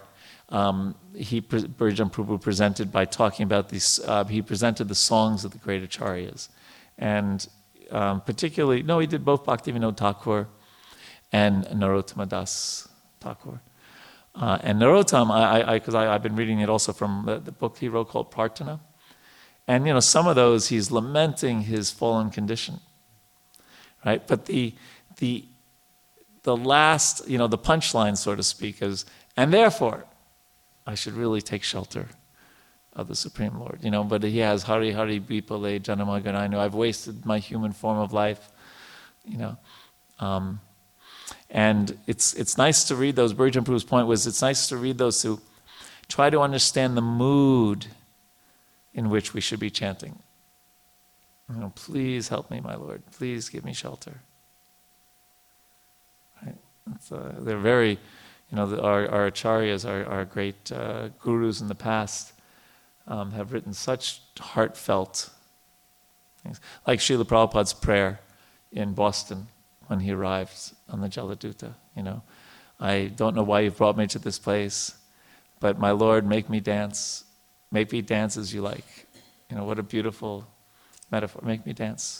[SPEAKER 1] um, he, pre- Burijan Prabhu presented by talking about these, uh, he presented the songs of the great acharyas. And um, particularly, no, he did both Bhaktivinoda Thakur and Narottama Das Thakur. Uh, and Narottam, I, I, because I, I, I've been reading it also from the, the book he wrote called Prarthana. And, you know, some of those he's lamenting his fallen condition, right? But the, the, the last, you know, the punchline, so to speak, is, and therefore, I should really take shelter of the Supreme Lord, you know, but he has Hari Hari Bipale Janamagaranu. I've wasted my human form of life, you know. Um, and it's it's nice to read those. Burijan Prabhu's point was it's nice to read those to try to understand the mood in which we should be chanting. You know, please help me, my Lord. Please give me shelter. Right? It's, uh, they're very, you know, the, our, our acharyas, our, our great uh, gurus in the past, um, have written such heartfelt things. Like Srila Prabhupada's prayer in Boston when he arrived on the Jaladuta, you know. I don't know why you've brought me to this place, but my Lord, make me dance. Make me dance as you like. You know, what a beautiful metaphor. Make me dance.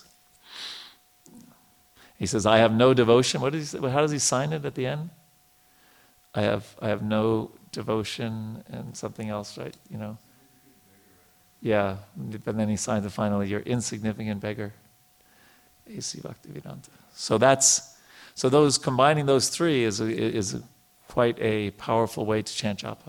[SPEAKER 1] He says, I have no devotion. What does he say? How does he sign it at the end? I have I have no devotion and something else, right? You know. Yeah, but then he signs it finally, you're insignificant beggar. A C Bhaktivedanta. So that's, so those, combining those three is a, is a, quite a powerful way to chant japa.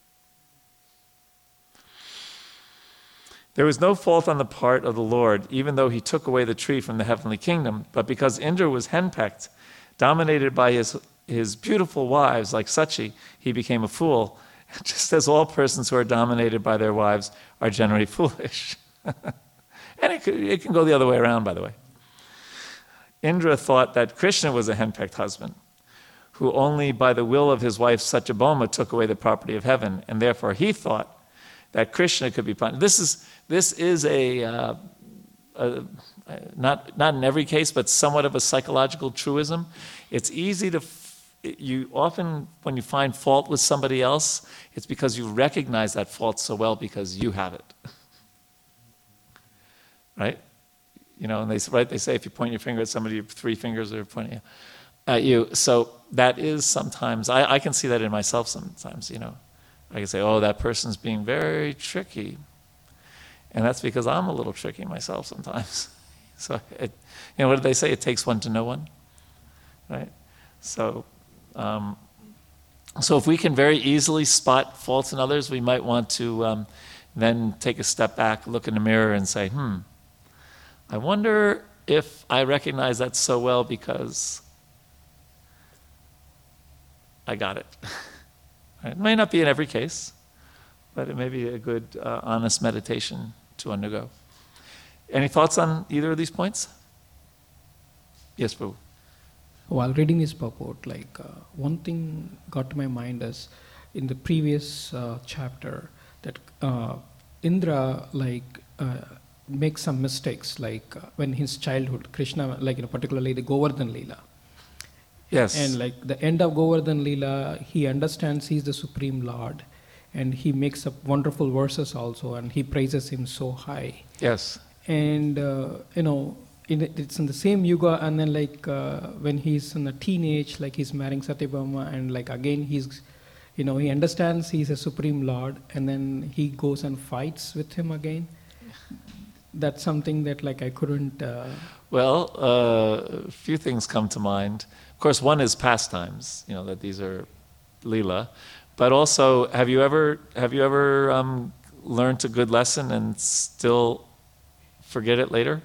[SPEAKER 1] There was no fault on the part of the Lord, even though he took away the tree from the heavenly kingdom, but because Indra was henpecked, dominated by his, his beautiful wives like Sachi, he became a fool, just as all persons who are dominated by their wives are generally foolish. And it, could, it can go the other way around, by the way. Indra thought that Krishna was a henpecked husband, who only by the will of his wife Satyabhama took away the property of heaven, and therefore he thought that Krishna could be punished. This is this is a, uh, a not not in every case, but somewhat of a psychological truism. It's easy to f- you often when you find fault with somebody else, it's because you recognize that fault so well because you have it, right? You know, and they right they say if you point your finger at somebody, three fingers are pointing at you. So that is sometimes I, I can see that in myself sometimes. You know, I can say, oh, that person's being very tricky, and that's because I'm a little tricky myself sometimes. So it, you know, what did they say? It takes one to know one, right? So, um, so if we can very easily spot faults in others, we might want to um, then take a step back, look in the mirror, and say, hmm. I wonder if I recognize that so well because I got it. It may not be in every case, but it may be a good, uh, honest meditation to undergo. Any thoughts on either of these points? Yes, Prabhu.
[SPEAKER 4] While reading his purport, like uh, one thing got to my mind is in the previous uh, chapter that uh, Indra, like, uh, make some mistakes, like uh, when his childhood, Krishna, like you know, particularly the Govardhan Leela.
[SPEAKER 1] Yes.
[SPEAKER 4] And like the end of Govardhan Leela, he understands he's the Supreme Lord, and he makes up wonderful verses also, and he praises him so high.
[SPEAKER 1] Yes.
[SPEAKER 4] And uh, you know, in, it's in the same yuga, and then like uh, when he's in a teenage, like he's marrying Satyabhama, and like again he's, you know, he understands he's a Supreme Lord, and then he goes and fights with him again. That's something that like I couldn't... Uh...
[SPEAKER 1] Well, uh, a few things come to mind. Of course, one is pastimes, you know, that these are Leela. But also, have you ever have you ever um, learned a good lesson and still forget it later?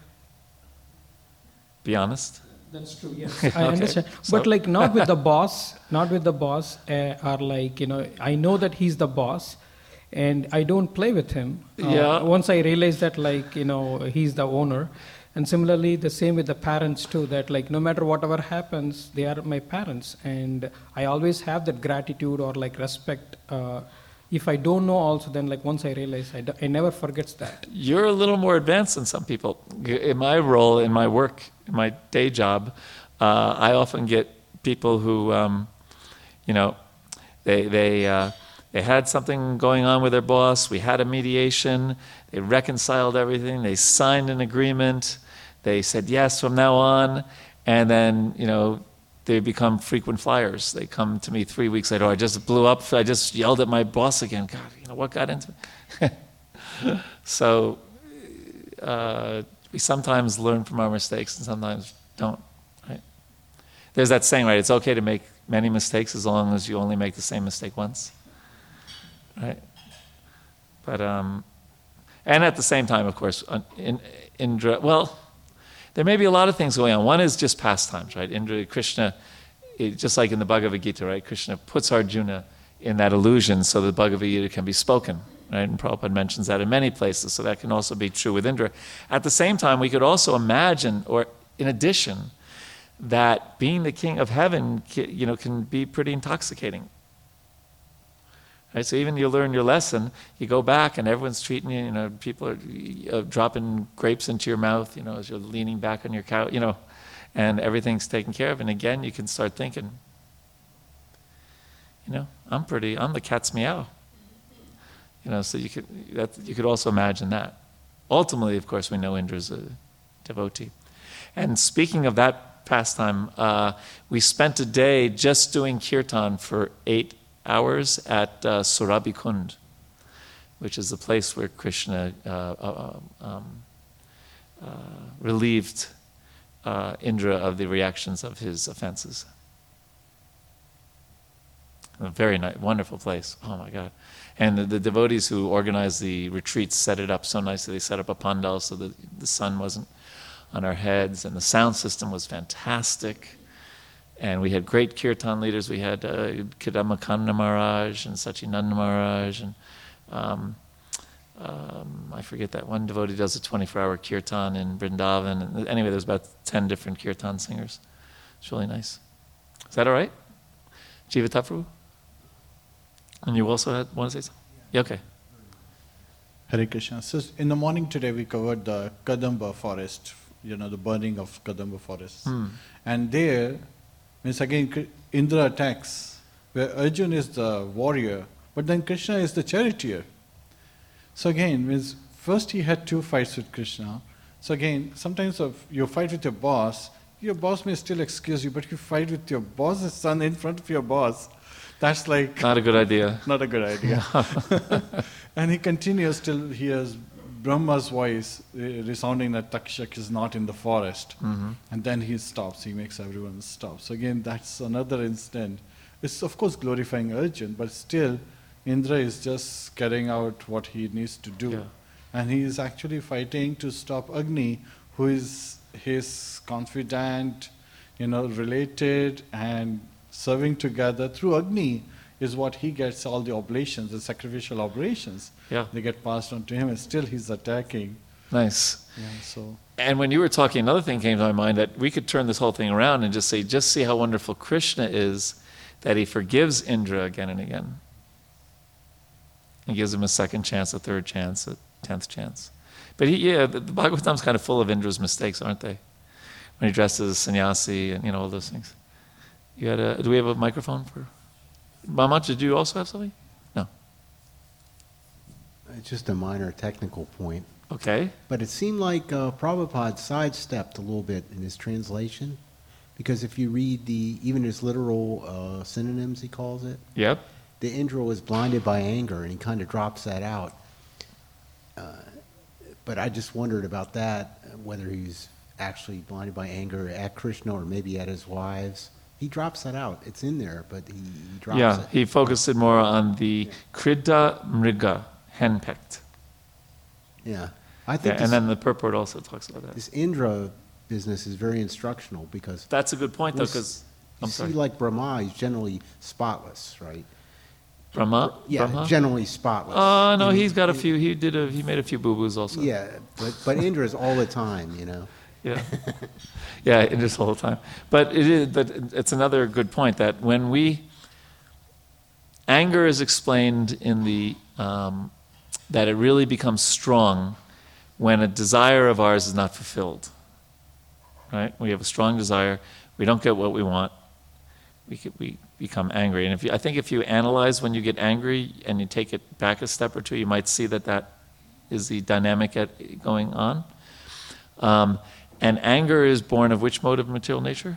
[SPEAKER 1] Be honest.
[SPEAKER 4] That's true, yes.
[SPEAKER 1] Okay.
[SPEAKER 4] I understand.
[SPEAKER 1] So-
[SPEAKER 4] But like not with the boss, not with the boss, uh, or like, you know, I know that he's the boss, and I don't play with him. Uh,
[SPEAKER 1] Yeah.
[SPEAKER 4] Once I realize that, like, you know, he's the owner. And similarly, the same with the parents too, that like no matter whatever happens, they are my parents. And I always have that gratitude or like respect. Uh, if I don't know also, then like once I realize, I, do, I never forgets that.
[SPEAKER 1] You're a little more advanced than some people. In my role, in my work, in my day job, uh, I often get people who, um, you know, they they uh, They had something going on with their boss. We had a mediation. They reconciled everything. They signed an agreement. They said yes from now on. And then, you know, they become frequent flyers. They come to me three weeks later. Oh, I just blew up. I just yelled at my boss again. God, you know, what got into it? So uh, we sometimes learn from our mistakes and sometimes don't. Right? There's that saying, right? It's okay to make many mistakes as long as you only make the same mistake once. Right? But, um, and at the same time, of course, in, Indra, well, there may be a lot of things going on. One is just pastimes, right? Indra, Krishna, it, just like in the Bhagavad Gita, right? Krishna puts Arjuna in that illusion so the Bhagavad Gita can be spoken, right? And Prabhupada mentions that in many places, so that can also be true with Indra. At the same time, we could also imagine, or in addition, that being the king of heaven, you know, can be pretty intoxicating. Right, so even you learn your lesson, you go back and everyone's treating you, you know, people are uh, dropping grapes into your mouth, you know, as you're leaning back on your couch, you know, and everything's taken care of. And again, you can start thinking, you know, I'm pretty, I'm the cat's meow. You know, so you could, that, you could also imagine that. Ultimately, of course, we know Indra's a devotee. And speaking of that pastime, uh, we spent a day just doing kirtan for eight hours at uh, Surabhi Kund, which is the place where Krishna uh, uh, um, uh, relieved uh, Indra of the reactions of his offenses. A very nice, wonderful place. Oh my God. And the, the devotees who organized the retreats set it up so nicely. They set up a pandal so that the sun wasn't on our heads, and the sound system was fantastic. And we had great kirtan leaders. We had uh, Kadamakanda Maharaj and Sachinanda Maharaj, and um, um, I forget that one devotee does a twenty-four hour kirtan in Vrindavan. And anyway, there's about ten different kirtan singers. It's really nice. Is that all right? Jivatapru? And you also had want to say something? Yeah, okay.
[SPEAKER 3] Hare Krishna. So in the morning today we covered the Kadamba forest, you know, the burning of Kadamba forests.
[SPEAKER 1] Hmm.
[SPEAKER 3] And there, means again, Indra attacks, where Arjuna is the warrior, but then Krishna is the charioteer. So again, means first he had two fights with Krishna. So again, sometimes if you fight with your boss, your boss may still excuse you, but you fight with your boss's son in front of your boss, that's like...
[SPEAKER 1] Not a good idea.
[SPEAKER 3] Not a good idea. And he continues till he hears Brahma's voice uh, resounding that Takshak is not in the forest.
[SPEAKER 1] Mm-hmm.
[SPEAKER 3] And then he stops, he makes everyone stop. So again, that's another incident. It's of course glorifying Arjuna, but still Indra is just carrying out what he needs to do.
[SPEAKER 1] Yeah.
[SPEAKER 3] And he is actually fighting to stop Agni, who is his confidant, you know, related and serving together. Through Agni is what he gets all the oblations, the sacrificial oblations.
[SPEAKER 1] Yeah.
[SPEAKER 3] They get passed on to him, and still he's attacking.
[SPEAKER 1] Nice.
[SPEAKER 3] Yeah, so
[SPEAKER 1] And when you were talking, another thing came to my mind, that we could turn this whole thing around and just say, just see how wonderful Krishna is, that he forgives Indra again and again. He gives him a second chance, a third chance, a tenth chance. But he, yeah, the, the Bhagavatam's kind of full of Indra's mistakes, aren't they? When he dressed as a sannyasi and, you know, all those things. You had a, do we have a microphone for... Mama, did you also have something? No.
[SPEAKER 5] It's just a minor technical point.
[SPEAKER 1] Okay.
[SPEAKER 5] But it seemed like uh, Prabhupada sidestepped a little bit in his translation, because if you read the even his literal uh, synonyms, he calls it,
[SPEAKER 1] Yep.
[SPEAKER 5] the Indra was blinded by anger, and he kind of drops that out. Uh, but I just wondered about that, whether he's actually blinded by anger at Krishna or maybe at his wives. He drops that out. It's in there, but he, he drops
[SPEAKER 1] Yeah,
[SPEAKER 5] it.
[SPEAKER 1] he focused it more on the Krida Mriga, henpecked.
[SPEAKER 5] Yeah. I
[SPEAKER 1] Yeah,
[SPEAKER 5] think
[SPEAKER 1] and
[SPEAKER 5] this,
[SPEAKER 1] then the purport also talks about that.
[SPEAKER 5] this Indra business is very instructional, because
[SPEAKER 1] That's a good point, though,
[SPEAKER 5] we s-
[SPEAKER 1] because,
[SPEAKER 5] you
[SPEAKER 1] I'm
[SPEAKER 5] see,
[SPEAKER 1] sorry,
[SPEAKER 5] like Brahma, he's generally spotless, right?
[SPEAKER 1] Brahma?
[SPEAKER 5] Yeah,
[SPEAKER 1] Brahma?
[SPEAKER 5] generally spotless.
[SPEAKER 1] Oh, no,
[SPEAKER 5] In-
[SPEAKER 1] he's got a
[SPEAKER 5] in-
[SPEAKER 1] few, he did a, he made a few boo-boos also.
[SPEAKER 5] Yeah, but, but Indra's all the time, you know?
[SPEAKER 1] Yeah. Yeah, it is the whole time. But it is, but it's another good point that when we, anger is explained in the, um, that it really becomes strong when a desire of ours is not fulfilled. Right? We have a strong desire, we don't get what we want, we could, we become angry. And if you, I think if you analyze when you get angry and you take it back a step or two, you might see that that is the dynamic at, going on. Um, and anger is born of which mode of material nature?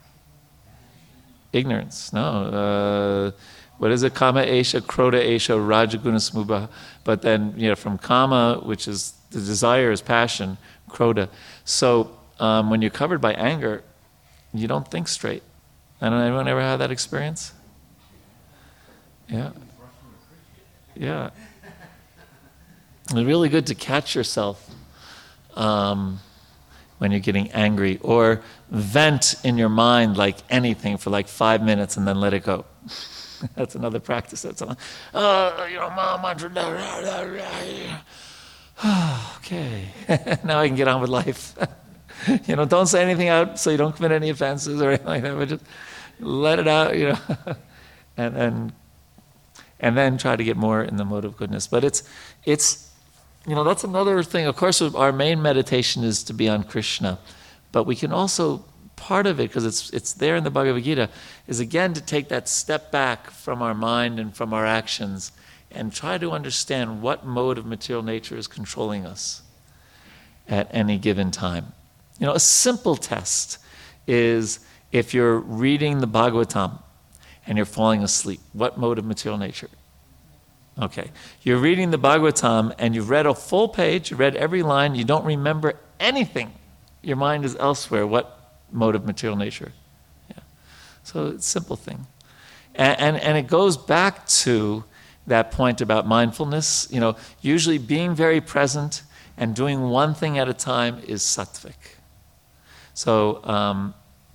[SPEAKER 1] Ignorance. No. Uh, what is it? Kama esha, krodha esha, rajaguna samubha. But then, you know, from kama, which is the desire, is passion, krodha. So um, when you're covered by anger, you don't think straight. I don't know, anyone ever had that experience? Yeah. Yeah. It's really good to catch yourself um, when you're getting angry, or vent in your mind like anything for like five minutes and then let it go. That's another practice. That's a, oh, you know, mom, okay. Now I can get on with life. You know, don't say anything out so you don't commit any offenses or anything like that, but just let it out, you know, and then and then try to get more in the mode of goodness. But it's it's you know, that's another thing. Of course, our main meditation is to be on Krishna, but we can also, part of it, because it's it's there in the Bhagavad Gita, is again to take that step back from our mind and from our actions and try to understand what mode of material nature is controlling us at any given time. You know, a simple test is if you're reading the Bhagavatam and you're falling asleep, what mode of material nature? Okay. You're reading the Bhagavatam and you've read a full page, you read every line, you don't remember anything. Your mind is elsewhere. What mode of material nature? Yeah. So it's a simple thing. And, and, and it goes back to that point about mindfulness. You know, usually being very present and doing one thing at a time is sattvic. So um,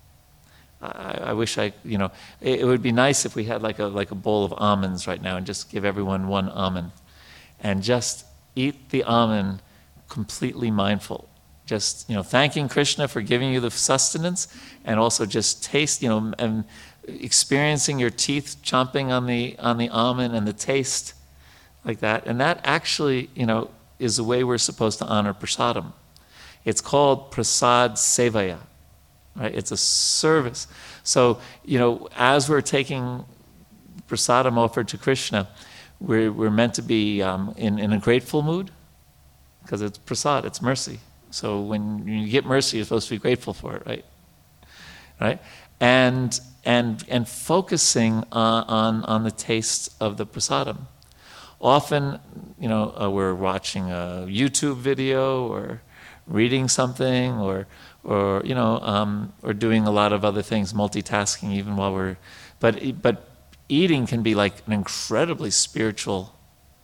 [SPEAKER 1] I, I wish I, you know, it, it would be nice if we had like a like a bowl of almonds right now and just give everyone one almond, and just eat the almond completely mindful. Just, you know, thanking Krishna for giving you the sustenance, and also just taste, you know, and experiencing your teeth chomping on the on the almond and the taste like that. And that actually, you know, is the way we're supposed to honor prasadam. It's called prasad sevaya, right? It's a service. So, you know, as we're taking prasadam offered to Krishna, we're, we're meant to be um, in, in a grateful mood, because it's prasad, it's mercy. So when you get mercy, you're supposed to be grateful for it, right? Right? And and and focusing on, on, on the taste of the prasadam. Often, you know, uh, we're watching a YouTube video or reading something, or, or you know, um, or doing a lot of other things, multitasking even while we're, but but eating can be like an incredibly spiritual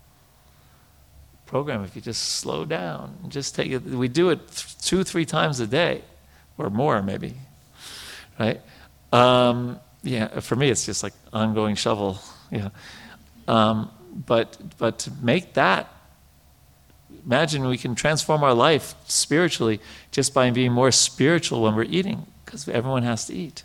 [SPEAKER 1] program if you just slow down and just take it. We do it th- two, three times a day, or more maybe, right? Um, yeah, for me it's just like ongoing shovel, yeah. Um, but but to make that. Imagine we can transform our life spiritually just by being more spiritual when we're eating, because everyone has to eat.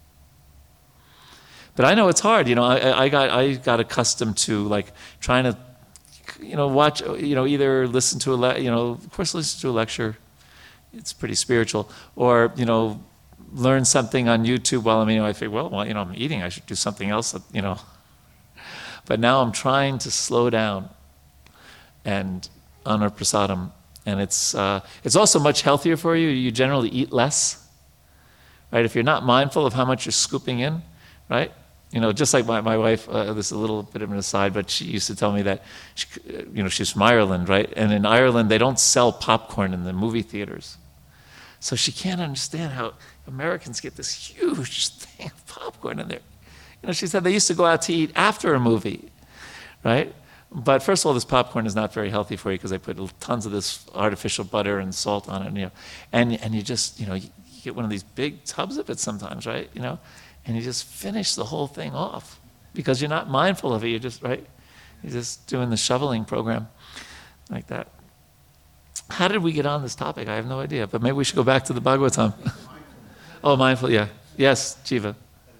[SPEAKER 1] But I know it's hard. You know, I, I got I got accustomed to like trying to, you know, watch. You know, either listen to a le- you know, of course, listen to a lecture. It's pretty spiritual, or you know, learn something on YouTube while I'm eating. I think, well, well, you know, I'm eating. I should do something else. You know. But now I'm trying to slow down and honor prasadam, and it's uh, it's also much healthier for you. You generally eat less, right? If you're not mindful of how much you're scooping in, right? You know, just like my, my wife, uh, this is a little bit of an aside, but she used to tell me that, she, you know, she's from Ireland, right? And in Ireland, they don't sell popcorn in the movie theaters. So she can't understand how Americans get this huge thing of popcorn in there. You know, she said they used to go out to eat after a movie, right? But first of all, this popcorn is not very healthy for you because they put tons of this artificial butter and salt on it, and, you know, and and you just, you know, you, you get one of these big tubs of it sometimes, right? You know, and you just finish the whole thing off because you're not mindful of it. You're just, right? You're just doing the shoveling program like that. How did we get on this topic? I have no idea, but maybe we should go back to the Bhagavatam. Oh, mindful, yeah. Yes, Jiva.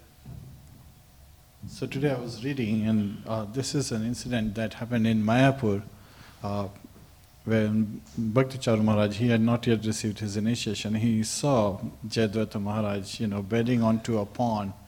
[SPEAKER 3] So today I was reading, and uh, this is an incident that happened in Mayapur, uh, when Bhakti Charu Maharaj, he had not yet received his initiation. He saw Jayadratha Maharaj, you know, bedding onto a pond,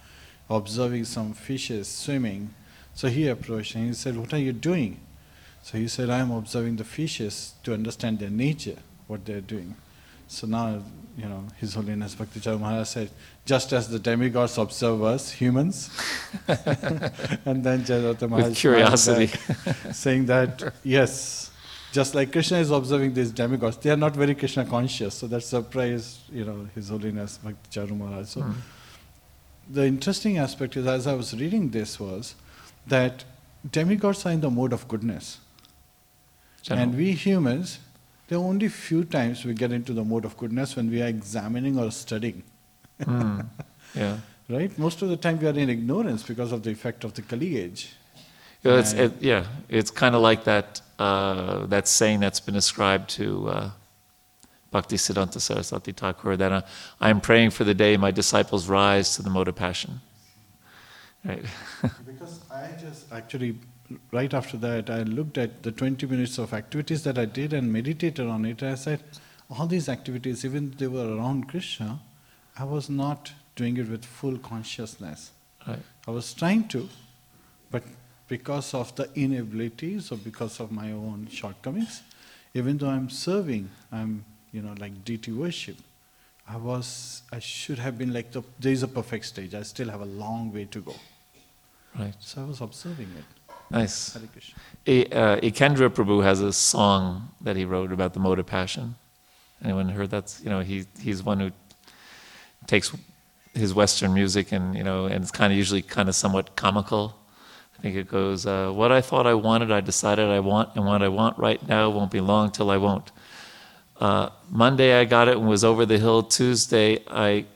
[SPEAKER 3] observing some fishes swimming. So he approached and he said, "What are you doing?" So he said, "I am observing the fishes to understand their nature, what they are doing." So now, you know, His Holiness Bhakticharu Maharaj said, just as the demigods observe us, humans, and then Jayadratha Maharaj
[SPEAKER 1] With curiosity.
[SPEAKER 3] smiled back, saying that, yes, just like Krishna is observing these demigods, they are not very Krishna conscious, so that surprised, you know, His Holiness Bhakticharu Maharaj. So
[SPEAKER 1] Mm.
[SPEAKER 3] the interesting aspect is, as I was reading this, was that demigods are in the mode of goodness.
[SPEAKER 1] General.
[SPEAKER 3] And we humans, there are only few times we get into the mode of goodness when we are examining or studying.
[SPEAKER 1] Mm. Yeah.
[SPEAKER 3] Right? Most of the time we are in ignorance because of the effect of the Kali age.
[SPEAKER 1] Yeah, it's,
[SPEAKER 3] And-
[SPEAKER 1] it, yeah, it's kind of like that uh, that saying that's been ascribed to uh, Bhakti Siddhanta Saraswati Thakur, that uh, I'm praying for the day my disciples rise to the mode of passion. Right.
[SPEAKER 3] Because I just actually, right after that, I looked at the twenty minutes of activities that I did and meditated on it. And I said, all these activities, even if they were around Krishna, I was not doing it with full consciousness.
[SPEAKER 1] Right.
[SPEAKER 3] I was trying to, but because of the inabilities or because of my own shortcomings, even though I'm serving, I'm, you know, like deity worship, I was, I should have been like, the, there is a perfect stage. I still have a long way to go.
[SPEAKER 1] Right.
[SPEAKER 3] So I was observing it.
[SPEAKER 1] Nice.
[SPEAKER 3] Hare Krishna.
[SPEAKER 1] E- uh, Ikendra Prabhu has a song that he wrote about the mode of passion. Anyone heard that? You know, he he's one who takes his Western music and, you know, and it's kind of usually kind of somewhat comical. I think it goes, uh, what I thought I wanted, I decided I want, and what I want right now won't be long till I won't. Uh, Monday I got it and was over the hill. Tuesday I,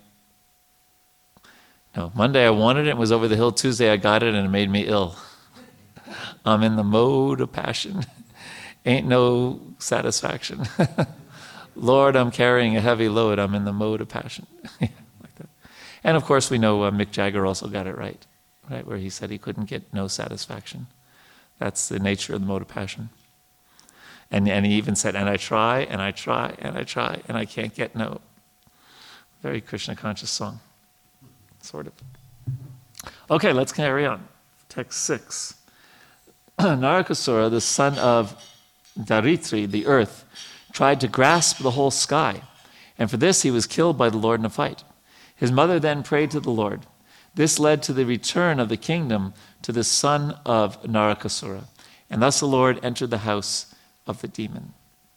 [SPEAKER 1] no, Monday I wanted it and was over the hill. Tuesday I got it and it made me ill. I'm in the mode of passion. Ain't no satisfaction. Lord, I'm carrying a heavy load. I'm in the mode of passion. Like that. And of course we know uh, Mick Jagger also got it right, right, where he said he couldn't get no satisfaction. That's the nature of the mode of passion. And, and he even said, and I try, and I try, and I try, and I can't get no. Very Krishna conscious song, sort of. Okay, let's carry on. Text six. Narakasura, the son of Daritri, the earth, tried to grasp the whole sky, and for this he was killed by the Lord in a fight. His mother then prayed to the Lord. This led to the return of the kingdom to the son of Narakasura, and thus the Lord entered the house of the demon.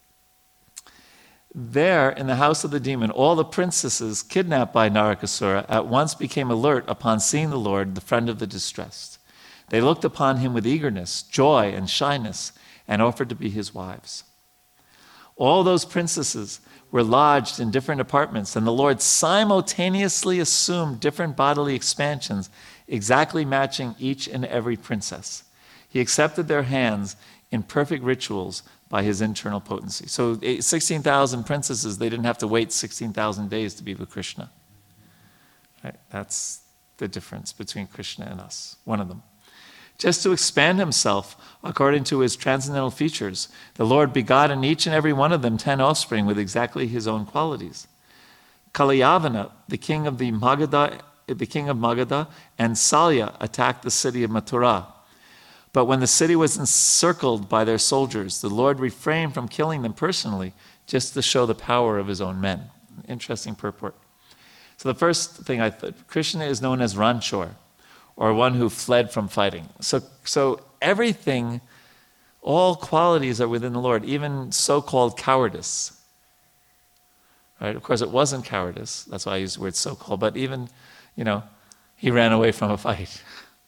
[SPEAKER 1] There, in the house of the demon, all the princesses kidnapped by Narakasura at once became alert upon seeing the Lord, the friend of the distressed. They looked upon him with eagerness, joy, and shyness, and offered to be his wives. All those princesses were lodged in different apartments, and the Lord simultaneously assumed different bodily expansions, exactly matching each and every princess. He accepted their hands in perfect rituals by his internal potency. So sixteen thousand princesses, they didn't have to wait sixteen thousand days to be with Krishna. Right? That's the difference between Krishna and us, one of them. Just to expand himself according to his transcendental features, the Lord begot in each and every one of them ten offspring with exactly his own qualities. Kalyavana, the king of the Magadha, the king of Magadha, and Salya attacked the city of Mathura. But when the city was encircled by their soldiers, the Lord refrained from killing them personally, just to show the power of his own men. Interesting purport. So the first thing I thought, Krishna is known as Ranchor, or one who fled from fighting. So, so everything, all qualities are within the Lord, even so-called cowardice. Right? Of course, it wasn't cowardice. That's why I use the word so-called. But even, you know, he ran away from a fight.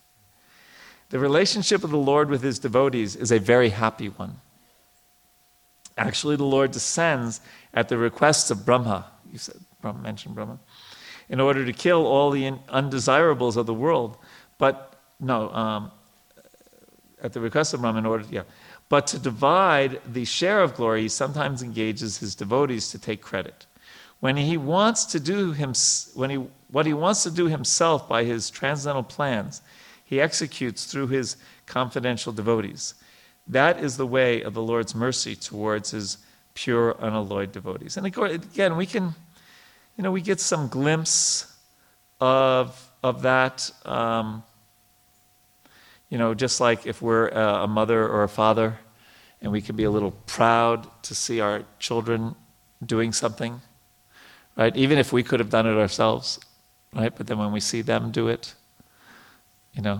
[SPEAKER 1] The relationship of the Lord with his devotees is a very happy one. Actually, the Lord descends at the request of Brahma. You said Brahma mentioned Brahma. In order to kill all the undesirables of the world, but no, um, at the request of Brahma, in order, yeah, but to divide the share of glory, he sometimes engages his devotees to take credit. When he wants to do him, when he what he wants to do himself by his transcendental plans, he executes through his confidential devotees. That is the way of the Lord's mercy towards his pure, unalloyed devotees. And again, we can. You know, we get some glimpse of of that, um, you know, just like if we're a, a mother or a father, and we can be a little proud to see our children doing something, right? Even if we could have done it ourselves, right? But then when we see them do it, you know,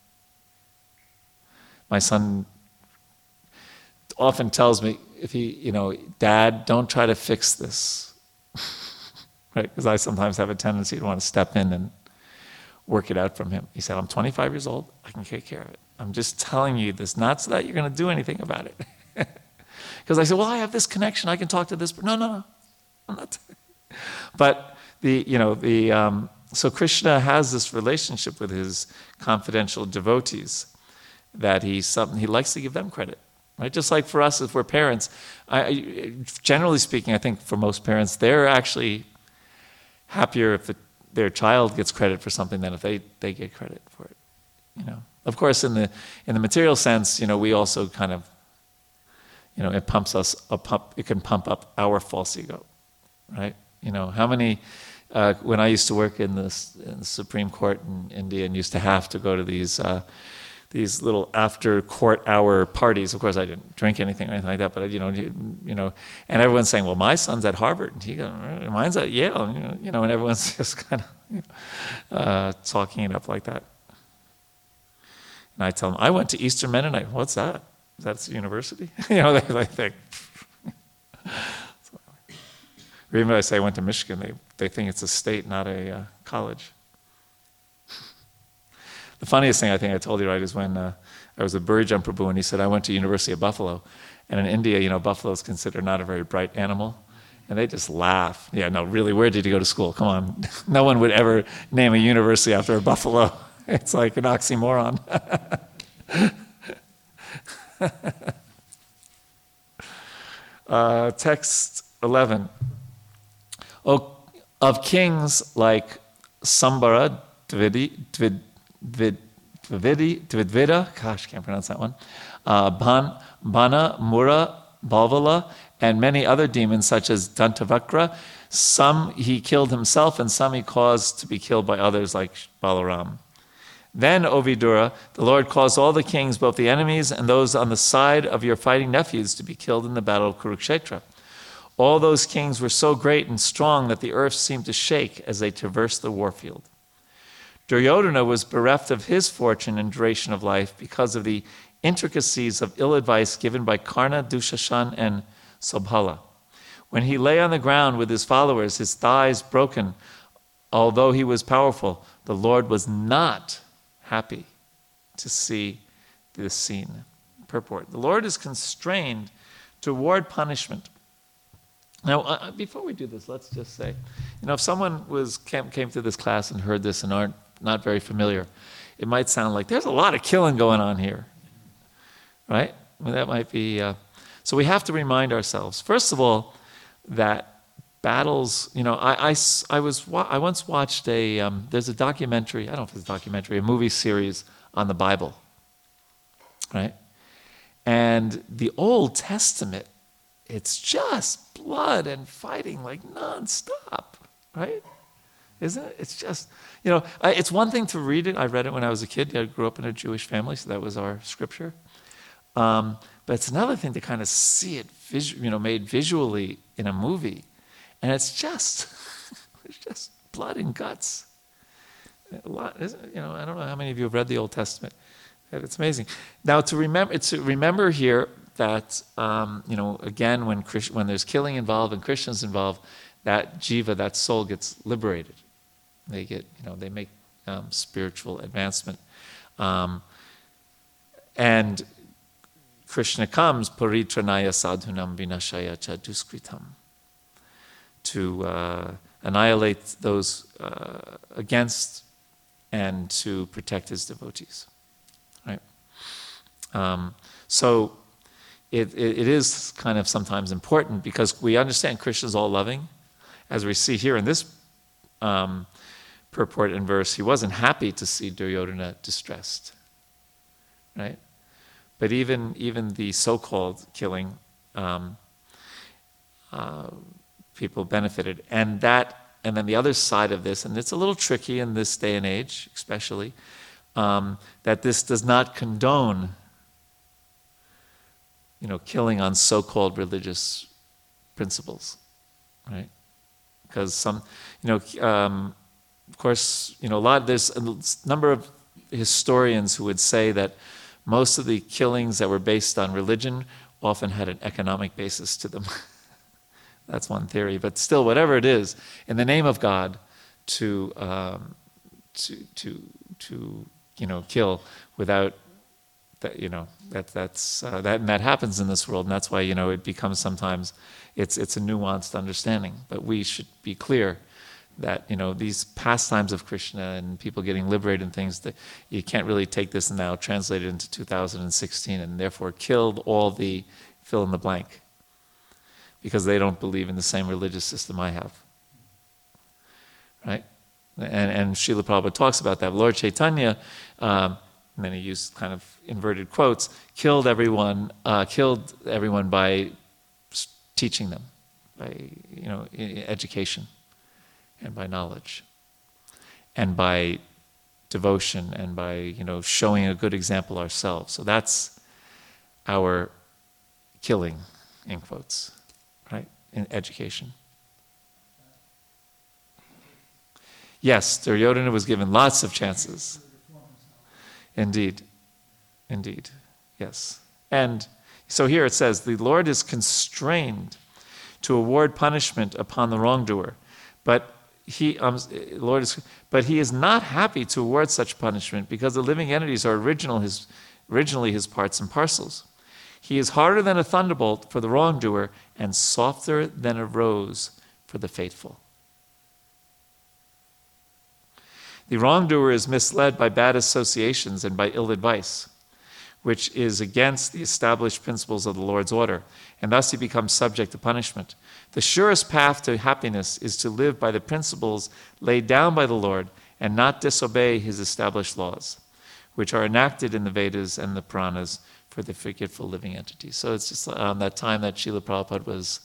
[SPEAKER 1] my son often tells me, if he, you know, Dad, don't try to fix this, right? Because I sometimes have a tendency to want to step in and work it out from him. He said, I'm twenty-five years old, I can take care of it. I'm just telling you this, not so that you're going to do anything about it. Because I said, well, I have this connection, I can talk to this person. No, no, no, I'm not. But the, you know, the, um, so Krishna has this relationship with his confidential devotees that he, some, he likes to give them credit. Right? Just like for us, if we're parents, I, generally speaking, I think for most parents, they're actually happier if the, their child gets credit for something than if they, they get credit for it. You know, of course, in the in the material sense, you know, we also kind of, you know, it pumps us a pump. It can pump up our false ego, right? You know, how many? Uh, when I used to work in the, in the Supreme Court in India and used to have to go to these. Uh, these little after court hour parties. Of course, I didn't drink anything or anything like that, but you know, you, you know, and everyone's saying, "Well, my son's at Harvard, and he, mine's at Yale," you know, you know, and everyone's just kind of you know, uh, talking it up like that. And I tell them, "I went to Eastern Mennonite. What's that? That's a university?" you know, they like think. Or even if I say I went to Michigan, they they think it's a state, not a uh, college. The funniest thing I think I told you, right, is when uh, I was with Burijan Prabhu and he said, I went to University of Buffalo. And in India, you know, buffalo is considered not a very bright animal. And they just laugh. Yeah, no, really, where did you go to school? Come on. No one would ever name a university after a buffalo. It's like an oxymoron. uh, text eleven. Oh, of kings like Sambara, Dvidi, Dvid, Dvid, Dvidi, Dvidvida, gosh, can't pronounce that one, uh, Ban, Bana, Mura, Balvala, and many other demons such as Dantavakra. Some he killed himself and some he caused to be killed by others like Balaram. Then, O Vidura, the Lord caused all the kings, both the enemies and those on the side of your fighting nephews, to be killed in the battle of Kurukshetra. All those kings were so great and strong that the earth seemed to shake as they traversed the warfield. Duryodhana was bereft of his fortune and duration of life because of the intricacies of ill advice given by Karna, Dushashan, and Sobhala. When he lay on the ground with his followers, his thighs broken, although he was powerful, the Lord was not happy to see this scene. Purport. The Lord is constrained to award punishment. Now, uh, before we do this, let's just say, you know, if someone was came, came to this class and heard this and aren't not very familiar, it might sound like there's a lot of killing going on here, right? Well, that might be. Uh, so we have to remind ourselves, first of all, that battles. You know, I, I, I was I once watched a. Um, there's a documentary. I don't know if it's a documentary, a movie series on the Bible, right? And the Old Testament, it's just blood and fighting like nonstop, right? Isn't it? It's just, you know, I, it's one thing to read it. I read it when I was a kid. I grew up in a Jewish family, so that was our scripture. Um, but it's another thing to kind of see it, visu- you know, made visually in a movie, and it's just, it's just blood and guts. A lot, isn't it? You know, I don't know how many of you have read the Old Testament. It's amazing. Now, to remember, it's to remember here that um, you know, again, when Christ, when there's killing involved and Christians involved, that jiva, that soul, gets liberated. They get, you know, they make um, spiritual advancement, um, and Krishna comes paritranaya sadhunam vinashaya cha duskritam, to uh, annihilate those uh, against and to protect his devotees. Right. Um, so it, it it is kind of sometimes important because we understand Krishna is all loving, as we see here in this um, purport and verse. He wasn't happy to see Duryodhana distressed, right? But even even the so-called killing, um, uh, people benefited, and that and then the other side of this, and it's a little tricky in this day and age, especially, um, that this does not condone, you know, killing on so-called religious principles, right? Because some, you know, um, of course, you know, a lot. There's a number of historians who would say that most of the killings that were based on religion often had an economic basis to them. That's one theory, but still, whatever it is, in the name of God, to um, to to to you know kill without that, you know that that's uh, that and that happens in this world, and that's why you know it becomes sometimes it's it's a nuanced understanding. But we should be clear that you know these pastimes of Krishna and people getting liberated and things, that you can't really take this and now translate it into two thousand sixteen and therefore killed all the fill in the blank, because they don't believe in the same religious system I have, right? And and Srila Prabhupada talks about that. Lord Chaitanya, um, and then he used kind of inverted quotes, killed everyone, uh, killed everyone by teaching them, by you know education, and by knowledge, and by devotion, and by you know showing a good example ourselves. So that's our killing, in quotes, right? In education. Yes, Duryodhana was given lots of chances. Indeed. Indeed. Yes. And so here it says, the Lord is constrained to award punishment upon the wrongdoer, but he, um, Lord is, but he is not happy to award such punishment because the living entities are original his, originally his parts and parcels. He is harder than a thunderbolt for the wrongdoer and softer than a rose for the faithful. The wrongdoer is misled by bad associations and by ill advice, which is against the established principles of the Lord's order, and thus he becomes subject to punishment. The surest path to happiness is to live by the principles laid down by the Lord and not disobey his established laws, which are enacted in the Vedas and the Puranas for the forgetful living entities. So it's just um, that time that Srila Prabhupada was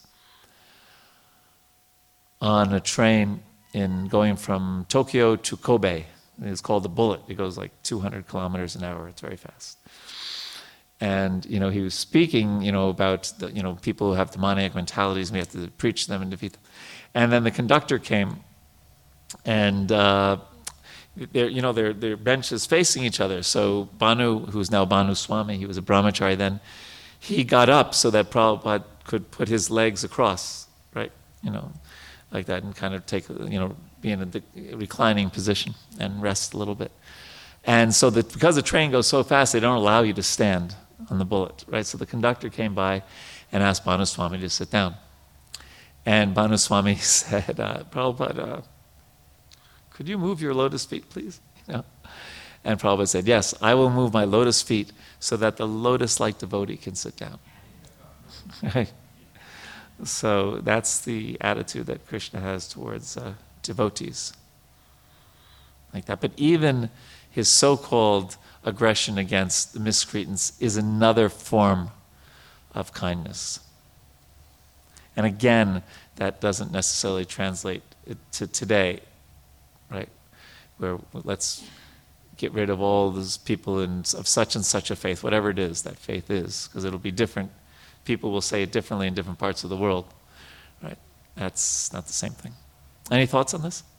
[SPEAKER 1] on a train in going from Tokyo to Kobe. It's called the Bullet. It goes like two hundred kilometers an hour. It's very fast. And, you know, he was speaking, you know, about, the, you know, people who have demoniac mentalities, and we have to preach them and defeat them. And then the conductor came, and, uh, they're, you know, their their benches facing each other. So Banu, who's now Banu Swami, he was a brahmachari then, he got up so that Prabhupada could put his legs across, right, you know, like that, and kind of take, you know, be in a reclining position and rest a little bit. And so that because the train goes so fast, they don't allow you to stand on the Bullet, right? So the conductor came by and asked Banu Swami to sit down. And Banu Swami said, uh, Prabhupada, uh, could you move your lotus feet, please? You know? And Prabhupada said, yes, I will move my lotus feet so that the lotus-like devotee can sit down. Right? So that's the attitude that Krishna has towards uh, devotees. Like that. But even his so-called aggression against the miscreants is another form of kindness. And again, that doesn't necessarily translate it to today, right? Where let's get rid of all those people in, of such and such a faith, whatever it is that faith is, because it'll be different. People will say it differently in different parts of the world, right? That's not the same thing. Any thoughts on this?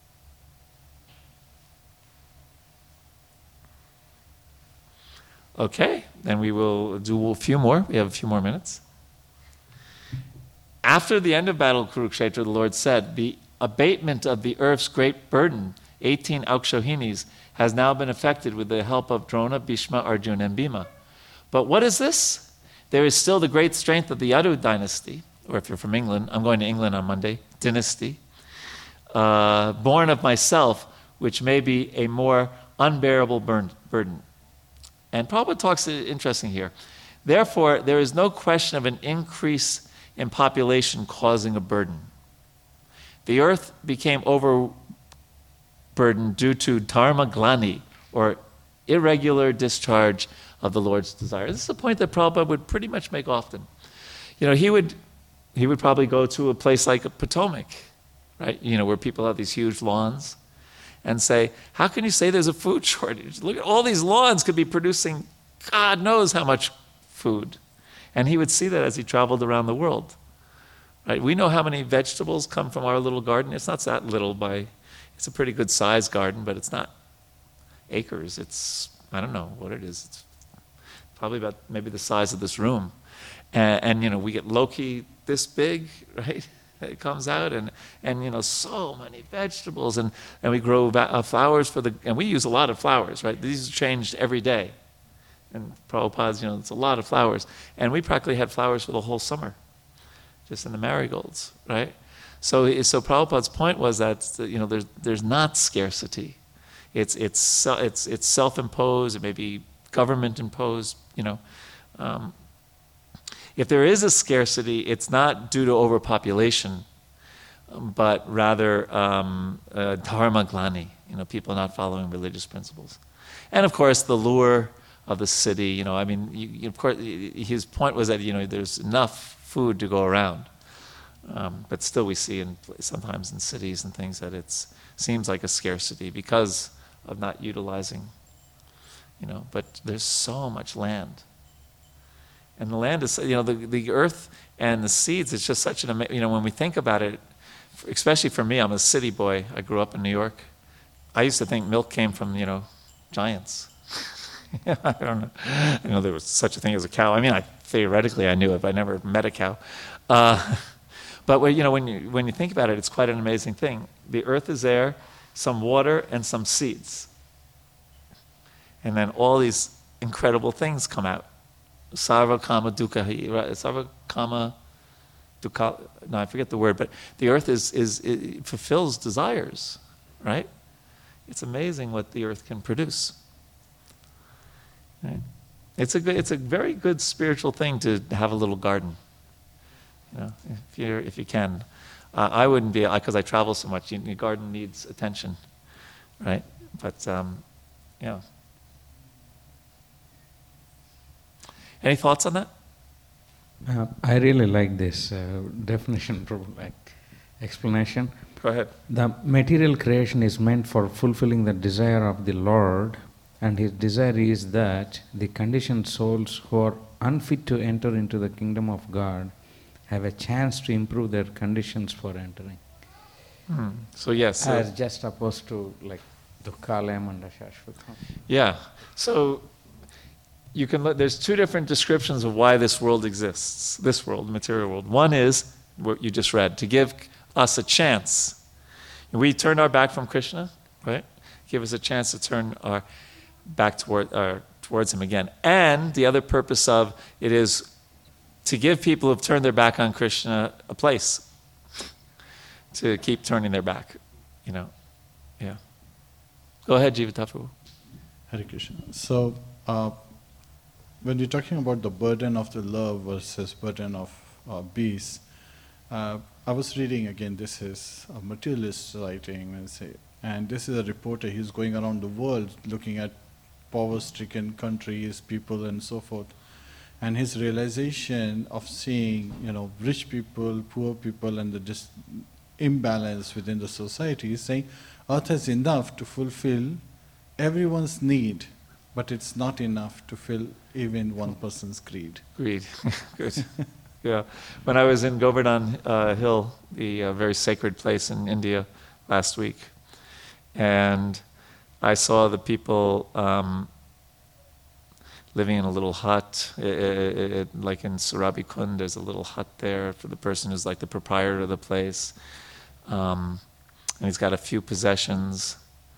[SPEAKER 1] Okay, then we will do a few more. We have a few more minutes. After the end of battle of Kurukshetra, the Lord said, the abatement of the earth's great burden, eighteen Aukshohinis, has now been effected with the help of Drona, Bhishma, Arjuna, and Bhima. But what is this? There is still the great strength of the Yadu dynasty, or if you're from England, I'm going to England on Monday, dynasty, uh, born of myself, which may be a more unbearable burden. And Prabhupada talks interesting here. Therefore, there is no question of an increase in population causing a burden. The earth became overburdened due to dharma glani, or irregular discharge of the Lord's desire. This is a point that Prabhupada would pretty much make often. You know, he would he would probably go to a place like Potomac, right? You know, where people have these huge lawns, and say, how can you say there's a food shortage? Look at all these lawns could be producing God knows how much food. And he would see that as he traveled around the world. Right? We know how many vegetables come from our little garden. It's not that little by, it's a pretty good sized garden, but it's not acres. It's, I don't know what it is. It's probably about maybe the size of this room. And, and you know, we get Loki this big, right? It comes out, and, and you know, so many vegetables, and, and we grow va- uh, flowers for the, and we use a lot of flowers, right? These are changed every day. And Prabhupada's, you know, it's a lot of flowers. And we practically had flowers for the whole summer, just in the marigolds, right? So, so Prabhupada's point was that, you know, there's, there's not scarcity. It's, it's, it's, it's self-imposed, it may be government-imposed, you know. Um, if there is a scarcity, it's not due to overpopulation, um, but rather um, uh, dharma glani, you know, people not following religious principles. And of course, the lure of the city, you know, I mean, you, you, of course, his point was that, you know, there's enough food to go around. Um, but still we see in, sometimes in cities and things that it seems like a scarcity because of not utilizing, you know, but there's so much land. And the land is, you know, the, the earth and the seeds, it's just such an amazing, you know, when we think about it, especially for me, I'm a city boy, I grew up in New York. I used to think milk came from, you know, giants. I don't know. I know there was such a thing as a cow. I mean, I, theoretically I knew it, but I never met a cow. Uh, but when, you know, when you when you think about it, it's quite an amazing thing. The earth is there, some water and some seeds, and then all these incredible things come out. Sarva kama dukkha, right? Sarva kama dukkha. No, I forget the word, but the earth is is it fulfills desires, right? It's amazing what the earth can produce. Right. It's a good, it's a very good spiritual thing to have a little garden. You know, if you if you can, uh, I wouldn't be because I travel so much. Your garden needs attention, right? But um, yeah. Any thoughts on that?
[SPEAKER 2] Uh, I really like this uh, definition, like explanation.
[SPEAKER 1] Go ahead.
[SPEAKER 2] The material creation is meant for fulfilling the desire of the Lord, and his desire is that the conditioned souls who are unfit to enter into the kingdom of God have a chance to improve their conditions for entering.
[SPEAKER 1] Hmm. So yes. So
[SPEAKER 2] As just opposed to like Dukkalayam and Ashashvatam.
[SPEAKER 1] yeah. So you can look, there's two different descriptions of why this world exists, this world, the material world. One is what you just read, to give us a chance. We turned our back from Krishna, right? Give us a chance to turn our back toward, uh, towards him again. And the other purpose of it is to give people who've turned their back on Krishna a place to keep turning their back, you know. Yeah. Go ahead, Jivataprabhu.
[SPEAKER 3] Hare Krishna. So, uh, when you're talking about the burden of the love versus burden of uh, peace, uh, I was reading again, this is a materialist writing, and say, and this is a reporter, he's going around the world looking at power-stricken countries, people and so forth. And his realization of seeing, you know, rich people, poor people, and the dis- imbalance within the society is saying, earth has enough to fulfill everyone's need, but it's not enough to fill even one person's greed.
[SPEAKER 1] Greed. Good. Yeah. When I was in Govardhan uh, Hill, the uh, very sacred place in India last week, and I saw the people um, living in a little hut. It, it, it, like in Surabi Kund, there's a little hut there for the person who's like the proprietor of the place. Um, and he's got a few possessions.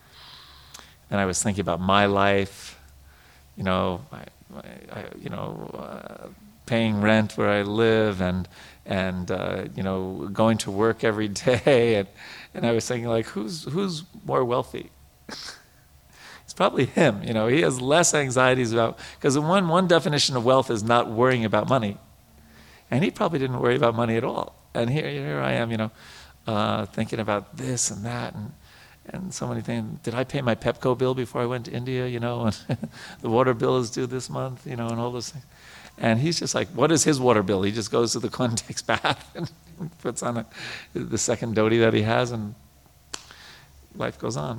[SPEAKER 1] And I was thinking about my life, you know, I, I, you know, uh, paying rent where I live, and and uh, you know, going to work every day, and and I was thinking, like, who's who's more wealthy? It's probably him. You know, he has less anxieties about, because one one definition of wealth is not worrying about money, and he probably didn't worry about money at all. And here here I am, you know, uh, thinking about this and that, and. And so many things. Did I pay my Pepco bill before I went to India? You know, and the water bill is due this month. You know, and all those things. And he's just like, what is his water bill? He just goes to the Kund, takes bath, and puts on a, the second dhoti that he has, and life goes on.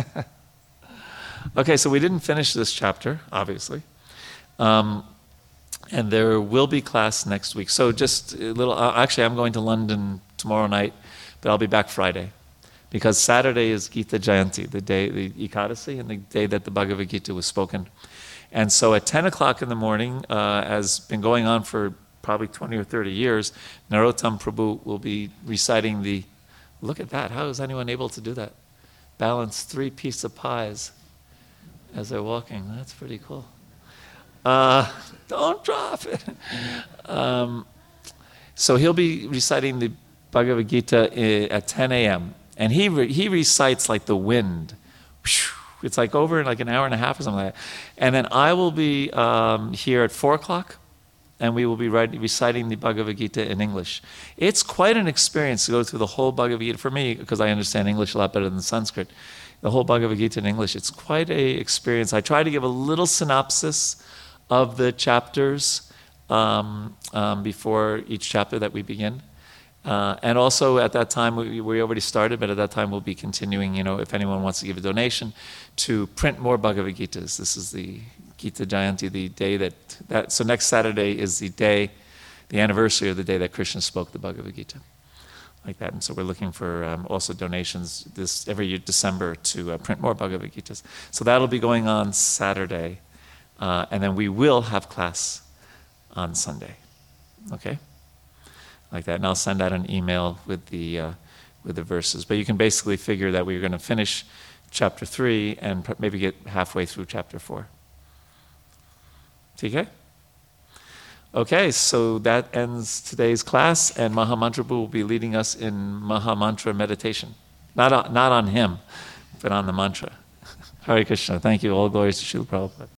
[SPEAKER 1] Okay, so we didn't finish this chapter, obviously. Um, and there will be class next week. So just a little, uh, actually I'm going to London tomorrow night, but I'll be back Friday. Because Saturday is Gita Jayanti, the day, the Ekadasi, and the day that the Bhagavad Gita was spoken. And so at ten o'clock in the morning, uh, as been going on for probably twenty or thirty years, Narottam Prabhu will be reciting the, look at that, how is anyone able to do that? Balance three pieces of pies as they're walking. That's pretty cool. Uh, don't drop it. Um, so he'll be reciting the Bhagavad Gita at ten a.m. And he re- he recites like the wind. It's like over in like an hour and a half or something like that. And then I will be um, here at four o'clock, and we will be writing, reciting the Bhagavad Gita in English. It's quite an experience to go through the whole Bhagavad Gita. For me, because I understand English a lot better than Sanskrit, the whole Bhagavad Gita in English, it's quite a experience. I try to give a little synopsis of the chapters um, um, before each chapter that we begin. Uh, and also at that time, we, we already started, but at that time we'll be continuing, you know, if anyone wants to give a donation, to print more Bhagavad Gitas. This is the Gita Jayanti, the day that, that, so next Saturday is the day, the anniversary of the day that Krishna spoke the Bhagavad Gita. Like that. And so we're looking for um, also donations this every year, December, to uh, print more Bhagavad Gitas. So that'll be going on Saturday. Uh, and then we will have class on Sunday. Okay? Like that, and I'll send out an email with the uh, with the verses. But you can basically figure that we're going to finish chapter three and pr- maybe get halfway through chapter four. Okay? Okay, so that ends today's class, and Mahamantra will be leading us in Mahamantra meditation. Not on, not on him, but on the mantra. Hare Krishna. Thank you. All glories to Srila Prabhupada.